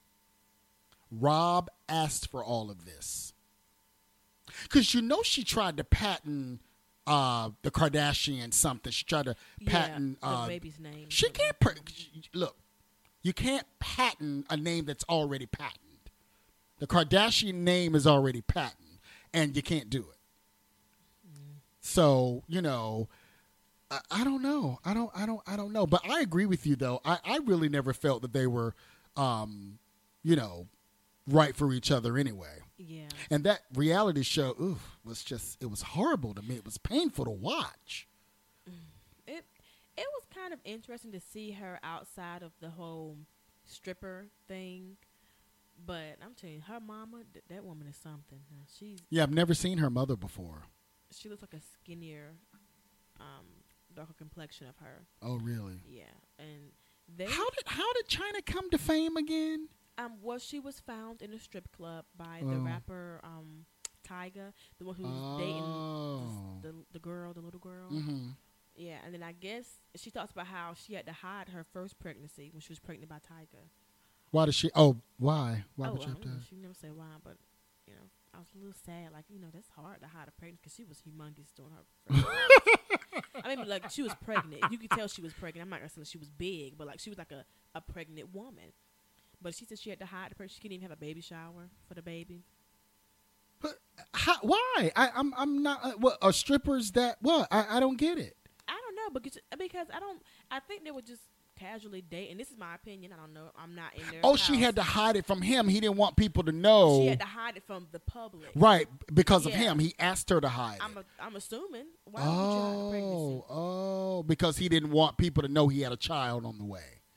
Rob asked for all of this. Because you know she tried to patent uh, the Kardashian something. She tried to patent yeah, the uh, baby's name. She can't per- look. You can't patent a name that's already patented. The Kardashian name is already patented, and you can't do it. Mm. So you know, I, I don't know. I don't. I don't. I don't know. But I agree with you, though. I, I really never felt that they were, um, you know, right for each other anyway. Yeah. And that reality show, oof, was just, it was horrible to me. It was painful to watch. It it was kind of interesting to see her outside of the whole stripper thing. But I'm telling you, her mama, th- that woman is something. Now, she's Yeah, I've never seen her mother before. She looks like a skinnier, um, darker complexion of her. Oh, really? Yeah. And they... How did, how did China come to fame again? Um, well, she was found in a strip club by oh. the rapper um, Tyga, the one who's oh. dating the, the the girl, the little girl. Mm-hmm. Yeah, and then I guess she talks about how she had to hide her first pregnancy when she was pregnant by Tyga. Why did she? Oh, why? Why oh, would you have to? She never said why, but you know, I was a little sad. Like, you know, that's hard to hide a pregnancy because she was humongous during her. I mean, like, she was pregnant. You could tell she was pregnant. I'm not gonna say she was big, but like she was like a, a pregnant woman. But she said she had to hide the person. She couldn't even have a baby shower for the baby. But how, why? I, I'm I'm not. Uh, what are strippers that? What? I, I don't get it. I don't know because because I don't. I think they were just casually dating. This is my opinion. I don't know. I'm not in there. Oh, she had to hide it from him. He didn't want people to know. She had to hide it from the public. Right, because of Yeah. him. He asked her to hide I'm it. a, I'm assuming. Why would you hide a pregnancy? Oh, oh, because he didn't want people to know he had a child on the way.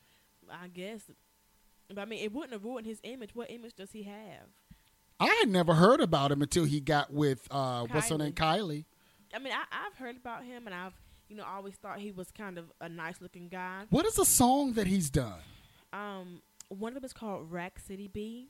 I guess. But I mean, it wouldn't have ruined his image. What image does he have? I had never heard about him until he got with uh, what's her name, Kylie. I mean, I, I've heard about him, and I've you know always thought he was kind of a nice looking guy. What is a song that he's done? Um, one of them is called Rack City B,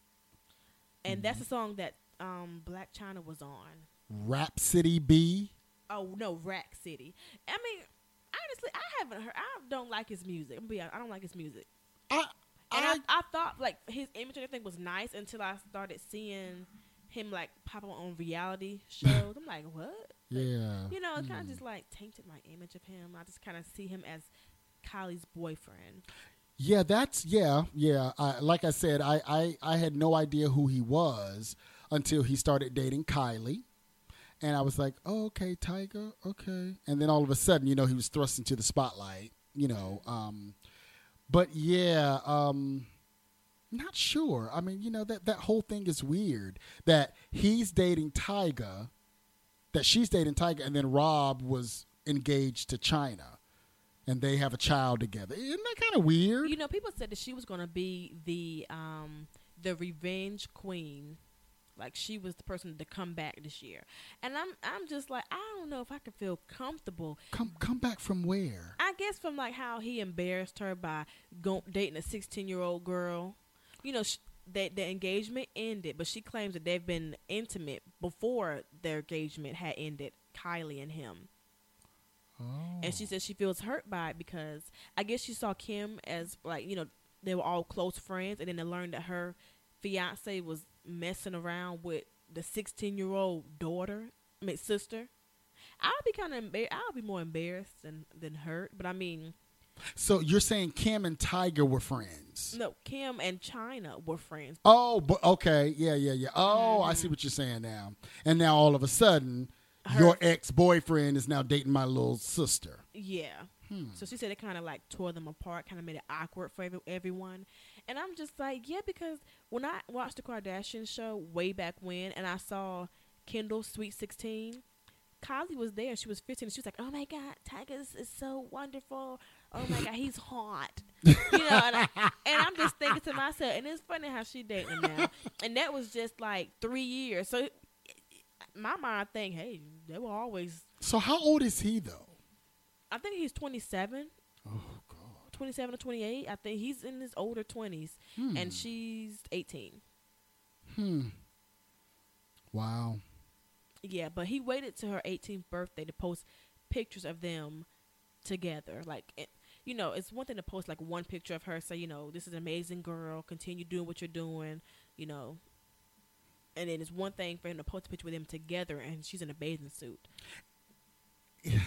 and mm-hmm. that's a song that um Black China was on. Rhapsody B. Oh no, Rack City. I mean, honestly, I haven't heard. I don't like his music. I'm gonna be honest, I don't like his music. I. And I, I, I thought like his image and everything was nice until I started seeing him like pop up on reality shows. I'm like, what? Yeah. You know, it kind of mm. just like tainted my image of him. I just kind of see him as Kylie's boyfriend. Yeah, that's yeah, yeah. I, like I said, I, I I had no idea who he was until he started dating Kylie, and I was like, oh, okay, Tyga, okay. And then all of a sudden, you know, he was thrust into the spotlight. You know. Um, But yeah, um, not sure. I mean, you know, that, that whole thing is weird. That he's dating Tyga, that she's dating Tyga, and then Rob was engaged to China, and they have a child together. Isn't that kind of weird? You know, people said that she was going to be the um, the revenge queen. Like she was the person to come back this year, and I'm I'm just like I don't know if I could feel comfortable. Come come back from where? I guess from like how he embarrassed her by go, dating a sixteen year old girl. You know, sh- that the engagement ended, but she claims that they've been intimate before their engagement had ended. Kylie and him. Oh. And she says she feels hurt by it because I guess she saw Kim as like you know they were all close friends, and then they learned that her fiance was messing around with the sixteen-year-old daughter, I mean sister. I'll be kind of embar- I'll be more embarrassed than than hurt. But I mean, so you're saying Kim and Tyga were friends? No, Kim and China were friends. Oh, but okay, yeah, yeah, yeah. Oh, mm-hmm. I see what you're saying now. And now all of a sudden, Her, your ex-boyfriend is now dating my little sister. Yeah. Hmm. So she said it kind of like tore them apart, kind of made it awkward for every, everyone. And I'm just like, yeah, because when I watched the Kardashian show way back when, and I saw Kendall's Sweet sixteen, Kylie was there. She was fifteen. And she was like, oh, my God, Tyga is, is so wonderful. Oh, my God, he's hot. You know, and, I, and I'm just thinking to myself, and it's funny how she dating him now. And that was just like three years. So my mind, I think, hey, they were always. So how old is he, though? I think he's twenty-seven. Oh, God. twenty-seven or twenty-eight. I think he's in his older twenties, hmm. and she's eighteen. Hmm. Wow. Yeah, but he waited to her eighteenth birthday to post pictures of them together. Like, it, you know, it's one thing to post, like, one picture of her, say, you know, this is an amazing girl, continue doing what you're doing, you know. And then it's one thing for him to post a picture with them together, and she's in a bathing suit. Yeah.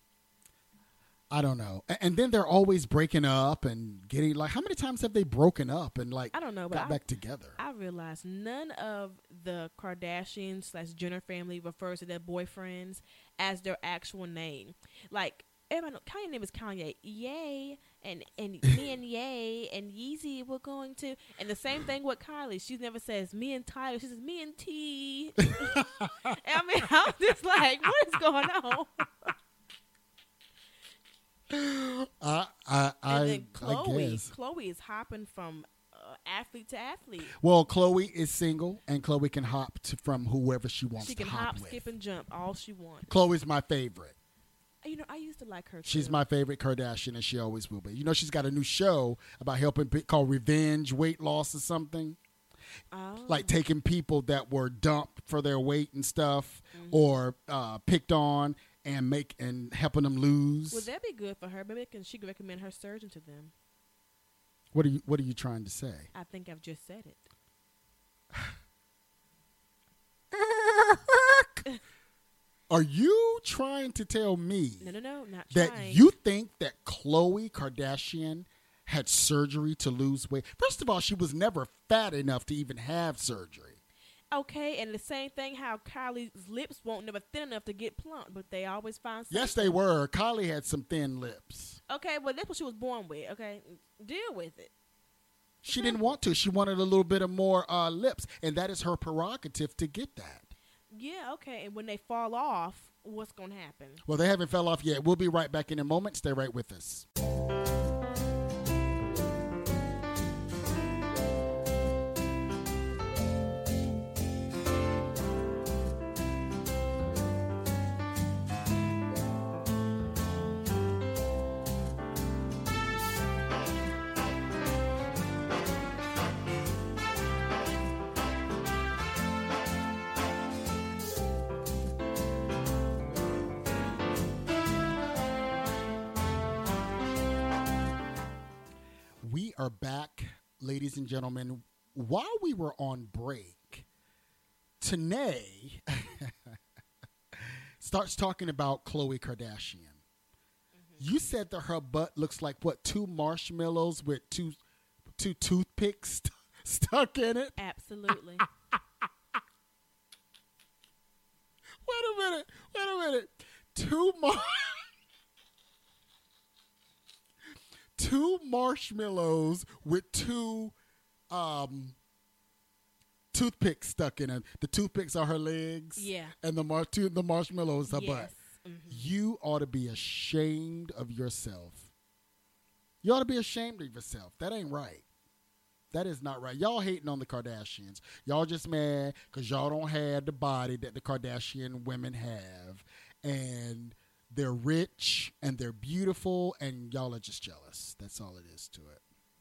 I don't know. And then they're always breaking up and getting, like, how many times have they broken up and, like, I don't know, but got I, back together? I realized none of the Kardashian slash Jenner family refers to their boyfriends as their actual name. Like, everyone, Kanye's name is Kanye. Yay. And, and me and Ye and Yeezy we're going to. And the same thing with Kylie. She never says me and Tyler. She says me and T. I mean, I'm just like, what is going on? I, I, and then Chloe, I guess. Chloe is hopping from uh, athlete to athlete. Well, Chloe is single, and Chloe can hop to, from whoever she wants she to hop with. She can hop, skip, and jump all she wants. Chloe's my favorite. You know, I used to like her, too. She's my favorite Kardashian, and she always will be. You know, she's got a new show about helping called Revenge Weight Loss or something. Oh. Like taking people that were dumped for their weight and stuff, mm-hmm. or uh, picked on, and make and helping them lose. Would that be good for her? Maybe can she could recommend her surgeon to them. What are you What are you trying to say? I think I've just said it. Are you trying to tell me no, no, no, not that trying. you think that Khloe Kardashian had surgery to lose weight? First of all, she was never fat enough to even have surgery. Okay, and the same thing how Kylie's lips weren't never thin enough to get plump, but they always find something. Yes, they were. Kylie had some thin lips. Okay, well, that's what she was born with. Okay, deal with it. She mm-hmm. didn't want to. She wanted a little bit of more uh, lips, and that is her prerogative to get that. Yeah, okay, and when they fall off, what's going to happen? Well, they haven't fell off yet. We'll be right back in a moment. Stay right with us. We are back, ladies and gentlemen. While we were on break, Tanae starts talking about Khloe Kardashian. Mm-hmm. You said that her butt looks like what? Two marshmallows with two two toothpicks st- stuck in it? Absolutely. Wait a minute. Wait a minute. Two mar- Two marshmallows with two um, toothpicks stuck in it. The toothpicks are her legs. Yeah. And the mar- two, the marshmallows her yes. butt. Mm-hmm. You ought to be ashamed of yourself. You ought to be ashamed of yourself. That ain't right. That is not right. Y'all hating on the Kardashians. Y'all just mad because y'all don't have the body that the Kardashian women have. And they're rich and they're beautiful and y'all are just jealous. That's all it is to it.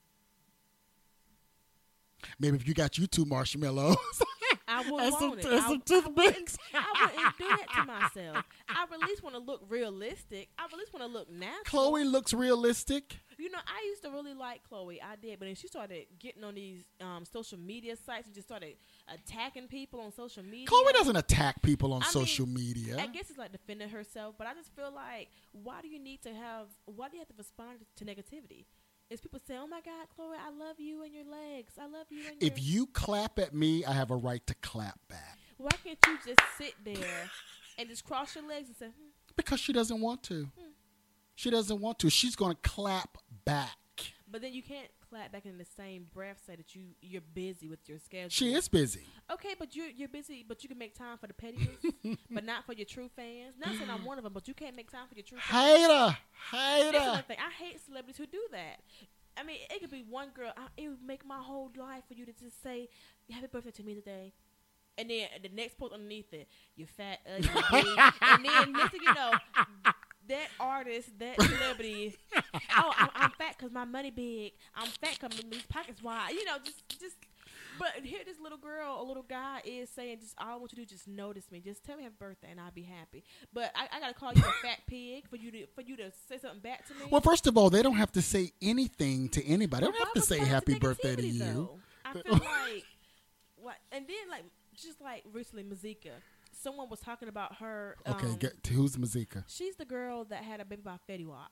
Maybe if you got you two marshmallows. I wouldn't and want some, it. and I, some I, toothpicks. wouldn't, I wouldn't do that to myself. I at least want to look realistic. I at least want to look natural. Khloe looks realistic. You know, I used to really like Khloe. I did. But then she started getting on these um, social media sites and just started attacking people on social media. Khloe doesn't attack people on I social mean, media. I guess it's like defending herself. But I just feel like, why do you need to have, why do you have to respond to negativity? Is people say, oh, my God, Khloe, I love you and your legs. I love you and your... If you clap at me, I have a right to clap back. Why can't you just sit there and just cross your legs and say, hmm? Because she doesn't want to. Hmm. She doesn't want to. She's going to clap back. But then you can't clap back in the same breath, say that you, you're busy with your schedule. She is busy. Okay, but you're, you're busy, but you can make time for the pettiness, but not for your true fans. Not saying I'm one of them, but you can't make time for your true fans. Hater. That's another Hater. thing. I hate celebrities who do that. I mean, it could be one girl. I, it would make my whole life for you to just say, happy birthday to me today. And then the next post underneath it, you're fat, ugly, big. And then next thing you know, that artist, that celebrity, oh, I'm, I'm fat because my money big. I'm fat because my pockets wide. You know, just, just. But here this little girl, a little guy is saying, just all I want you to do is just notice me. Just tell me happy birthday and I'll be happy. But I, I got to call you a fat pig for you to for you to say something back to me. Well, first of all, they don't have to say anything to anybody. They But don't have why to say respond happy birthday to negativity, you. though? I feel like, what? And then like, just like recently, Mazika, someone was talking about her. Okay, um, get, who's Mazika? She's the girl that had a baby by Fetty Wap.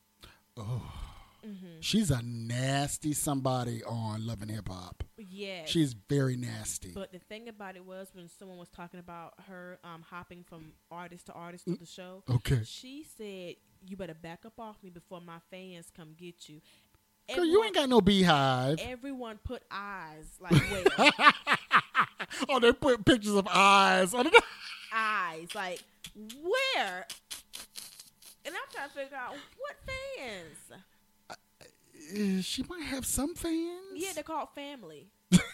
Oh. Mm-hmm. She's a nasty somebody on Love and Hip Hop. Yes. She's very nasty. But the thing about it was when someone was talking about her um, hopping from artist to artist to the show, Okay. she said, you better back up off me before my fans come get you. Girl, you ain't got no beehive. Everyone put eyes like where? Oh, they put pictures of eyes on it. eyes like where? And I'm trying to figure out what fans. Uh, she might have some fans. Yeah, they're called family.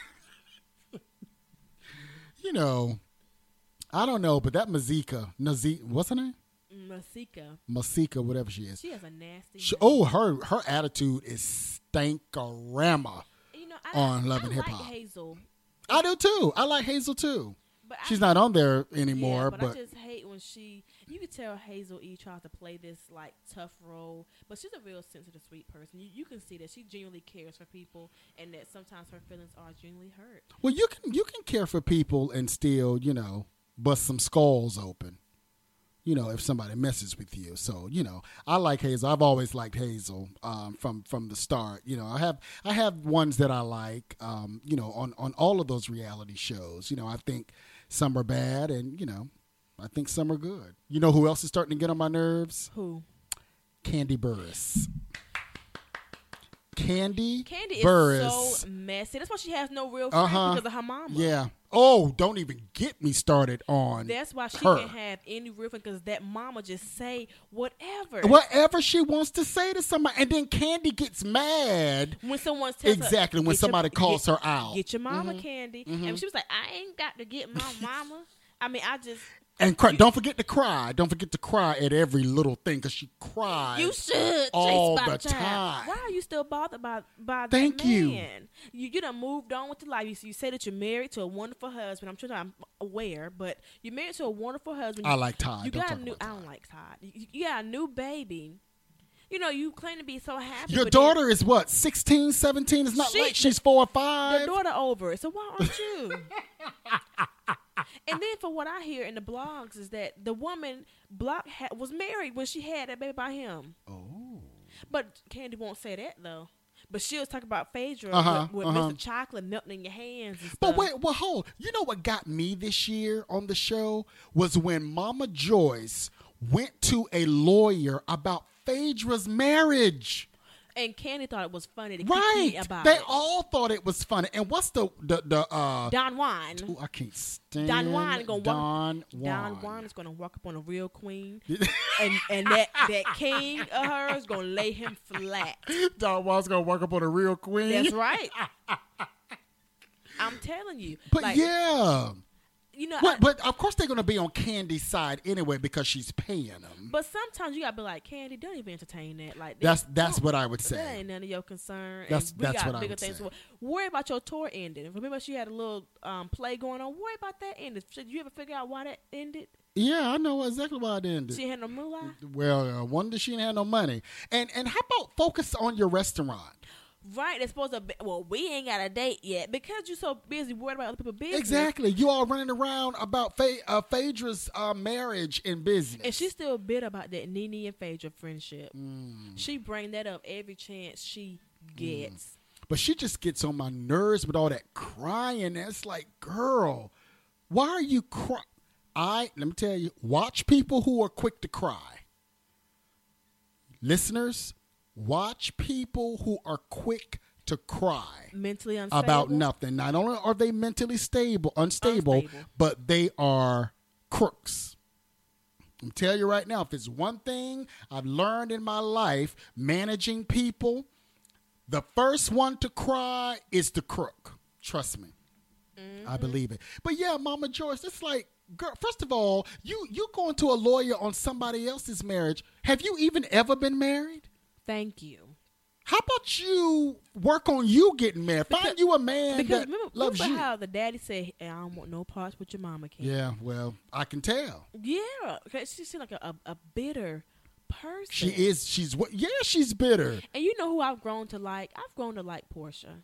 You know, I don't know, but that Mazika, Nazi, what's her name? Masika. Masika, whatever she is. She has a nasty. She, oh, her her attitude is stankarama. You know, I, on I, Love I and Hip like Hop. Hazel. I do too. I like Hazel too. But She's I, not on there anymore, yeah, but, but I just hate when she. You could tell Hazel E tries to play this like tough role, but she's a real sensitive, sweet person. You, you can see that she genuinely cares for people, and that sometimes her feelings are genuinely hurt. well, you can you can care for people and still, you know, bust some skulls open. You know, if somebody messes with you. So, you know, I like Hazel. I've always liked Hazel um, from from the start. You know, I have I have ones that I like. Um, you know, on on all of those reality shows. You know, I think some are bad, and you know, I think some are good. You know who else is starting to get on my nerves? Who? Candy Burris. Candy, Candy Burris. is so messy. That's why she has no real friends Uh-huh. because of her mama. Yeah. Oh, don't even get me started on That's why she her. can't have any real friends because that mama just say whatever. Whatever she wants to say to somebody, and then Candy gets mad. When someone tells her, Exactly, when "Get your- somebody calls get- her out. Get your mama, Mhm. Candy. Mhm. And she was like, I ain't got to get my mama. I mean, I just. And cry. Don't forget to cry. Don't forget to cry at every little thing because she cries. You should all chase by the the child. time. Why are you still bothered by by Thank that you. man? You you done moved on with your life. You, you say that you're married to a wonderful husband. I'm sure I'm aware, but you're married to a wonderful husband. I like Todd. You Don't got a talk new. about I Todd. don't like Todd. You, you got a new baby. You know, you claim to be so happy. Your but daughter then, is what, sixteen, seventeen? It's not She- like she's four or the five. daughter over it. So why aren't you? And then, for what I hear in the blogs, is that the woman Block ha- was married when she had that baby by him. Oh. But Candy won't say that though. But she'll talk about Phaedra Uh-huh, with, with uh-huh. Mister Chocolate melting in your hands and stuff. But wait, well, hold. You know what got me this year on the show was when Mama Joyce went to a lawyer about Phaedra's marriage. And Candy thought it was funny to Right. kiki about They it. all thought it was funny. And what's the the the uh Don Juan. ooh, I can't stand Don Juan gonna Don walk. Juan. Don Juan is gonna walk up on a real queen, and and that that king of hers gonna lay him flat. Don Juan's gonna walk up on a real queen. That's right. I'm telling you. But like, yeah. you know. But, I- but of course they're gonna be on Candy's side anyway because she's paying them. But sometimes you gotta be like, Candy, don't even entertain that. Like That's that- that's don't- what I would That say. ain't none of your concern. That's- and we that's got what I bigger would things. say. To worry about your tour ending. Remember, she had a little um, play going on. Worry about that ending. Should you ever figure out why that ended? Yeah, I know exactly why it ended. She had no moolah. Well, uh, one that she didn't have no money. And and how about focus on your restaurant? Right, it's supposed to be, well, we ain't got a date yet because you're so busy worried about other people's business. Exactly. You all running around about Pha- uh, Phaedra's uh, marriage and business. And she's still bitter about that Nene and Phaedra friendship. Mm. She bring that up every chance she gets. But she just gets on my nerves with all that crying. It's like, girl, why are you crying? I, let me tell you, watch people who are quick to cry. Listeners, watch people who are quick to cry Mentally unstable. about nothing. Not only are they mentally stable, unstable, Unstable. but they are crooks. I'm telling you right now, if it's one thing I've learned in my life, managing people, the first one to cry is the crook. Trust me. I believe it. But yeah, Mama Joyce, it's like, girl, first of all, you you going to a lawyer on somebody else's marriage. Have you even ever been married? Thank you. How about you work on you getting married? Find Because- you a man Because that remember, loves remember you. how the daddy said, hey, I don't want no parts with your mama, Candy. Yeah, well, I can tell. Yeah. 'Cause she seemed like a, a, a bitter person. She is. She's what? Yeah, she's bitter. And you know who I've grown to like? I've grown to like Portia.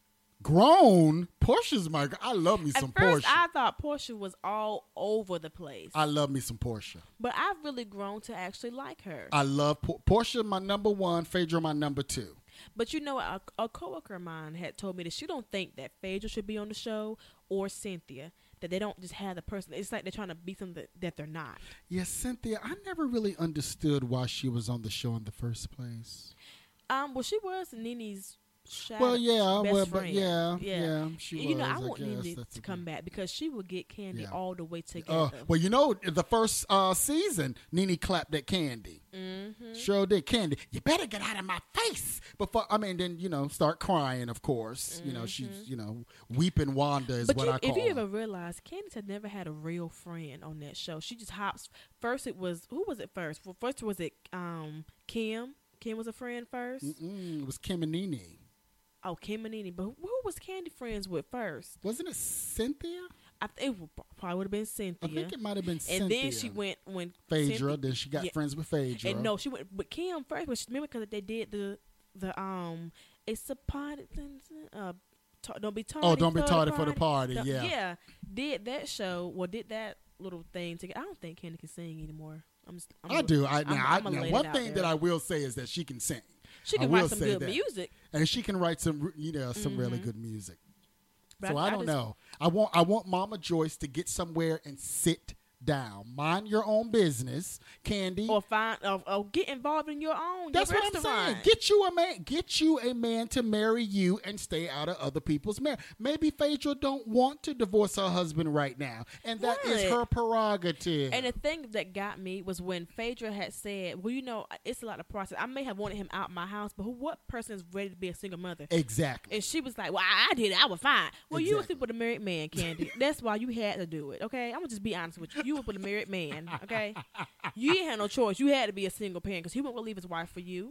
Grown. Portia's my. I love me some At first, Portia. I thought Portia was all over the place. I love me some Portia. But I've really grown to actually like her. I love Por- Portia. My number one. Phaedra, my number two. But you know, a, a coworker of mine had told me that she don't think that Phaedra should be on the show or Cynthia. That they don't just have the person. It's like they're trying to be something that, that they're not. Yes, Cynthia. I never really understood why she was on the show in the first place. Um, well, she was Nene's shadow, Well, yeah, best well, but friend. yeah, yeah, she you know, was, I I want guess. Nene That's to a come good- back because she would get Candy Yeah. all the way Uh, together. well, you know, the first uh, season, Nene clapped at Candy. Mm-hmm. Sure did. Candy, you better get out of my face before. I mean, then you know, start crying. Of course, you know, she's you know, weeping Wanda is But what you, I call if you her. ever realize, Candace had never had a real friend on that show. She just hops. First, it was who was it first? Well, first was it um, Kim. Kim was a friend first. Mm-mm, it was Kim and Nene. Oh, Kim and Nene. But who, who was Candy friends with first? Wasn't it Cynthia? I think it would- probably would have been I Cynthia. think it might have been and Cynthia. then she went when Phaedra. Cynthia- Then she got yeah. friends with Phaedra. And no, she went with Kim first. But she, remember because they did the the um, it's a party. Uh, ta- don't be tardy. Oh, don't be for tardy the for the party, The- yeah. yeah. Did that show? Well, did that little thing together? I don't think Candy can sing anymore. I'm. Just, I'm I do. I, I'm- now, I'm I, gonna now lay one it out thing there. that I will say is that she can sing. She I can will write some say good that. music. And she can write some, you know, some really Mhm. good music. But So I, don't just- know. I want I want Mama Joyce to get somewhere and sit down. Mind your own business, Candy. Or find or, or get involved in your own. That's your what I'm restaurant. saying. Get you a man. Get you a man to marry you and stay out of other people's marriage. Maybe Phaedra don't want to divorce her husband right now, and that is Right. her prerogative. And the thing that got me was when Phaedra had said, "Well, you know, it's a lot of process. I may have wanted him out my house, but who, what person is ready to be a single mother?" exactly. And she was like, "Well, I, I did it. I was fine." Well, you was Exactly. with a married man, Candy. That's why you had to do it. Okay, I'm gonna just be honest with you. You was with a married man. Okay, you didn't have no choice. You had to be a single parent because he wouldn't leave his wife for you.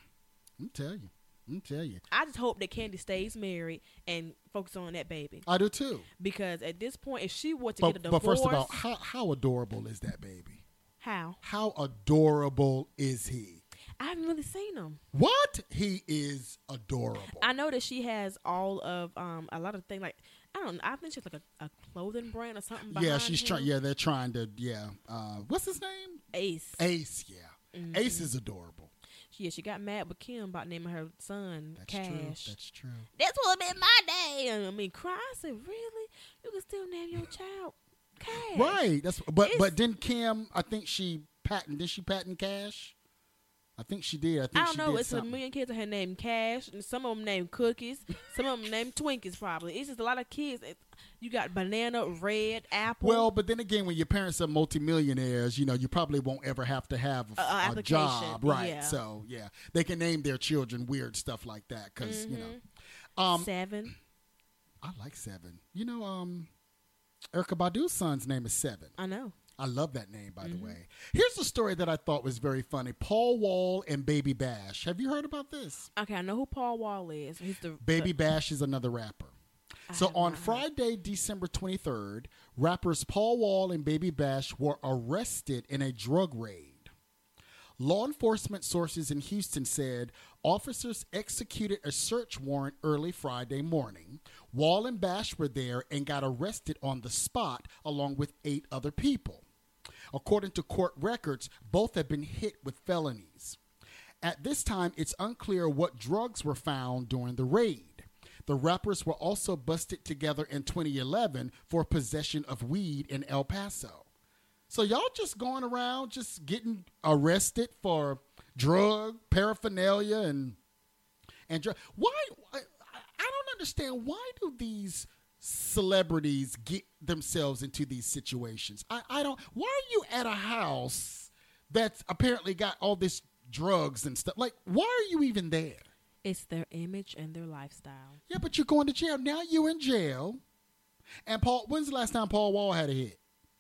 I'm tell you. I'm tell you. I just hope that Candy stays married and focus on that baby. I do too. Because at this point, if she were to But, get a but divorce, first of all, how how adorable is that baby? how? How adorable is he? I haven't really seen him. What? He is adorable. I know that she has all of um a lot of things like I don't know. I think she's like a, a clothing brand or something. Yeah, she's him. trying. Yeah, they're trying to. Yeah. Uh, what's his name? Ace. Ace. Yeah. Mm-hmm. Ace is adorable. Yeah, she got mad with Kim about naming her son That's Cash. true. That's true. That's what been my day. I mean, cry. I said, really? You can still name your child Cash? Right. That's. But It's, but then Kim, I think she patent. Did she patent Cash? I think she did. I think I don't she know. did It's something. a million kids out here named Cash, and some of them named Cookies. Some of them named Twinkies. Probably. It's just a lot of kids. It, you got banana, red, apple. Well, but then again, when your parents are multimillionaires, you know, you probably won't ever have to have a, A- a a job, right? yeah. So yeah, they can name their children weird stuff like that because mm-hmm. you know. Um, Seven. I like Seven. You know, um, Erykah Badu's son's name is Seven. I know. I love that name, by mm-hmm. the way. Here's a story that I thought was very funny. Paul Wall and Baby Bash. Have you heard about this? Okay, I know who Paul Wall is. He's the Baby the, Bash is another rapper. I So have on not heard. Friday, December twenty-third, rappers Paul Wall and Baby Bash were arrested in a drug raid. Law enforcement sources in Houston said officers executed a search warrant early Friday morning. Wall and Bash were there and got arrested on the spot along with eight other people. According to court records, both have been hit with felonies. At this time, it's unclear what drugs were found during the raid. The rappers were also busted together in twenty eleven for possession of weed in El Paso. So y'all just going around just getting arrested for drug paraphernalia and and drug. Why? I, I don't understand. Why do these celebrities get themselves into these situations? I, I don't. Why are you at a house that's apparently got all this drugs and stuff? Like, why are you even there? It's their image and their lifestyle. Yeah, but you're going to jail. Now you're in jail. And Paul, when's the last time Paul Wall had a hit?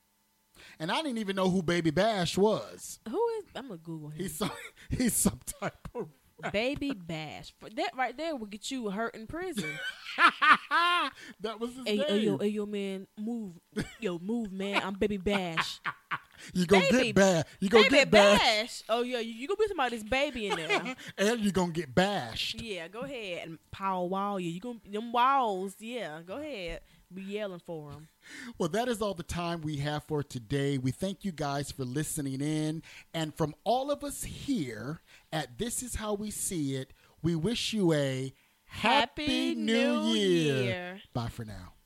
And I didn't even know who Baby Bash was. Who is? I'm gonna Google him. He's some, he's some type of Baby Bash. That right there will get you hurt in prison. That was his Hey, name. hey, yo, hey, yo, man, move, yo, move, man. I'm Baby Bash. You gonna Baby- get bad. You gonna Baby get bashed, Bash. Oh yeah, you, you gonna be somebody's baby in there. and you gonna get bashed. Yeah, go ahead and power wall you. You gonna them walls. Yeah, go ahead. Be yelling for them. Well, that is all the time we have for today. We thank you guys for listening in, and from all of us here at This Is How We See It, we wish you a happy, Happy New New Year. Year. Bye for now.